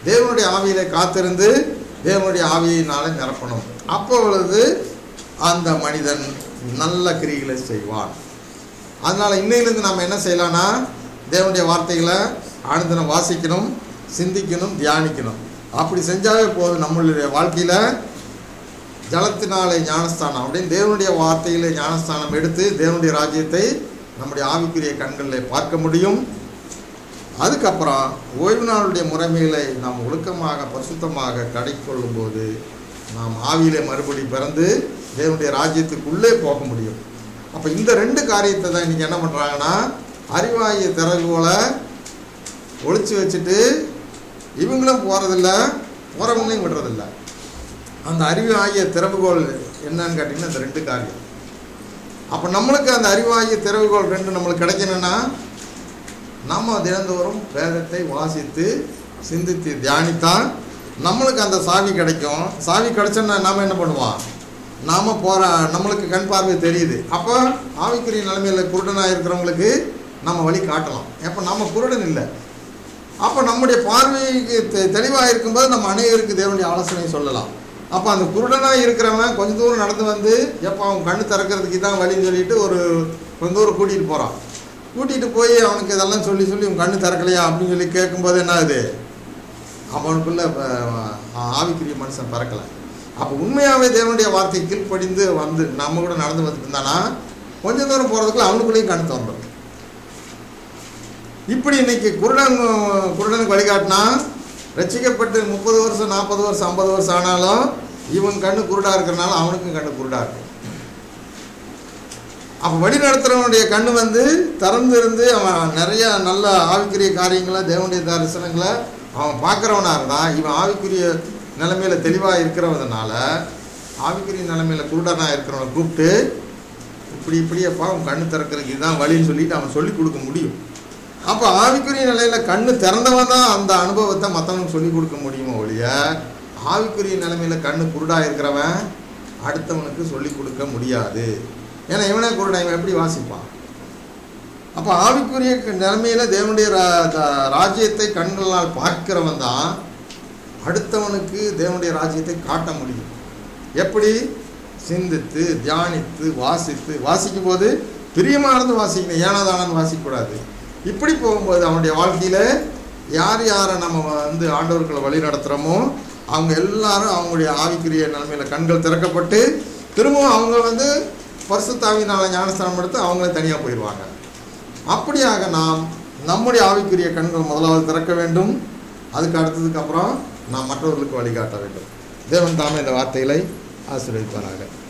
தேவனுடைய ஆவியிலே காத்திருந்து தேவனுடைய ஆவியினாலே நிரப்பணும். அப்பொழுது அந்த மனிதன் நல்ல கிரிகளை செய்வான். அதனால் இன்னையிலேருந்து நம்ம என்ன செய்யலாம்னா தேவனுடைய வார்த்தைகளை ஆனந்தனம் வாசிக்கணும், சிந்திக்கணும், தியானிக்கணும். அப்படி செஞ்சாவே போதும். நம்மளுடைய வாழ்க்கையில் ஜலத்தினாலே ஞானஸ்தானம் அப்படின்னு தேவனுடைய வார்த்தையிலே ஞானஸ்தானம் எடுத்து தேவனுடைய ராஜ்யத்தை நம்முடைய ஆவிக்குரிய கண்களில் பார்க்க முடியும். அதுக்கப்புறம் ஓய்வு நாளுடைய முறைமைகளை நாம் ஒழுக்கமாக பரிசுத்தமாக கடைக்கொள்ளும் போது நாம் ஆவியிலே மறுபடி பிறந்து தேவனுடைய ராஜ்யத்துக்குள்ளே போக முடியும். அப்போ இந்த ரெண்டு காரியத்தை தான் இன்றைக்கி என்ன பண்ணுறாங்கன்னா அறிவாகிய திறவுகோலை ஒழிச்சு வச்சுட்டு இவங்களும் போகிறதில்ல, போகிறவங்களையும் விடுறதில்ல. அந்த அறிவாகிய திறவுகோல் என்னன்னு கேட்டிங்கன்னா இந்த ரெண்டு காரியம். அப்போ நம்மளுக்கு அந்த அறிவாகிய திறவுகோல் ரெண்டு நம்மளுக்கு கிடைக்கணும்னா நம்ம தினந்தோறும் வேதத்தை வாசித்து சிந்தித்து தியானித்தால் நம்மளுக்கு அந்த சாவி கிடைக்கும். சாவி கிடைச்சோன்னா நாம் என்ன பண்ணுவோம், நாம் போகிற நம்மளுக்கு கண் பார்வை தெரியுது. அப்போ ஆவிக்குரிய நிலைமையில் குருடனாக இருக்கிறவங்களுக்கு நம்ம வழி காட்டலாம். அப்போ நம்ம குருடன் இல்லை. அப்போ நம்முடைய பார்வைக்கு தெ தெளிவாக இருக்கும்போது நம்ம அநேகருக்கு தேவனுடைய ஆலோசனை சொல்லலாம். அப்போ அந்த குருடனாக இருக்கிறவன் கொஞ்சம் தூரம் நடந்து வந்து எப்போ அவன் கண்ணு திறக்கிறதுக்கு தான் வழின்னு சொல்லிட்டு ஒரு கொஞ்சம் தூரம் கூட்டிகிட்டு போகிறான். கூட்டிகிட்டு போய் அவனுக்கு இதெல்லாம் சொல்லி சொல்லி உன் கண்ணு திறக்கலையா அப்படின்னு சொல்லி கேட்கும்போது என்ன ஆகுது, அவனுக்குள்ளே ஆவிக்குரிய மனுஷன் பிறக்கலை. அப்போ உண்மையாகவே தேவனுடைய வார்த்தை கீழ்ப்படிந்து வந்து நம்ம கூட நடந்து வந்துட்டு இருந்தானா கொஞ்சம் தூரம் போகிறதுக்குள்ள அவனுக்குள்ளேயும் கண்ணு திறந்துடும். இப்படி இன்னைக்கு குருடன் குருடனுக்கு வழிகாட்டினா ரசிக்கப்பட்டு முப்பது வருஷம் நாற்பது வருஷம் ஐம்பது வருஷம் ஆனாலும் இவன் கண்ணு குருடாக இருக்கிறனால அவனுக்கும் கண்ணு குருடாக இருக்கும். அப்போ வழி நடத்துகிறவனுடைய கண்ணு வந்து திறந்து இருந்து அவன் நிறைய நல்ல ஆவிக்குரிய காரியங்களை தேவனுடைய தரிசனங்களை அவன் பார்க்குறவனாக இருந்தான். இவன் ஆவிக்குரிய நிலைமையில் தெளிவாக இருக்கிறவதனால ஆவிக்குரிய நிலைமையில் குருடனாக இருக்கிறவனை கூப்பிட்டு இப்படி இப்படியப்பா அவன் கண்ணு திறக்கிறதுக்கு இதுதான் வழின்னு சொல்லிட்டு அவன் சொல்லி கொடுக்க முடியும். அப்போ ஆவிக்குரிய நிலையில் கண்ணு திறந்தவன் தான் அந்த அனுபவத்தை மற்றவனுக்கு சொல்லிக் கொடுக்க முடியுமோ ஒழிய ஆவிக்குரிய நிலைமையில் கண்ணு குருடாக இருக்கிறவன் அடுத்தவனுக்கு சொல்லிக் கொடுக்க முடியாது. ஏன்னா இவனே குருடா, இவன் எப்படி வாசிப்பான்? அப்போ ஆவிக்குரிய நிலைமையில் தேவனுடைய ராஜ்யத்தை கண்களால் பார்க்கிறவன் தான் அடுத்தவனுக்கு தேவனுடைய ராஜ்யத்தை காட்ட முடியும். எப்படி? சிந்தித்து தியானித்து வாசித்து வாசிக்கும் போது பிரியமாக இருந்து வாசிக்கணும், ஏனாதானு வாசிக்கக்கூடாது. இப்படி போகும்போது அவனுடைய வாழ்க்கையில் யார் யாரை நம்ம வந்து ஆண்டவர்களை வழி நடத்துகிறோமோ அவங்க எல்லாரும் அவங்களுடைய ஆவிக்குரிய நிலைமையில் கண்கள் திறக்கப்பட்டு திரும்பவும் அவங்க வந்து பரிசுத்தாவியினால ஞானஸ்தானம் எடுத்து அவங்களே தனியாக போயிடுவாங்க. அப்படியாக நாம் நம்முடைய ஆவிக்குரிய கண்கள் முதலாவது திறக்க வேண்டும். அதுக்கு அடுத்ததுக்கு அப்புறம் நாம் மற்றவர்களுக்கு வழிகாட்ட வேண்டும். தேவன் தாமே இந்த வார்த்தைகளை ஆசீர்வதிப்பாராக.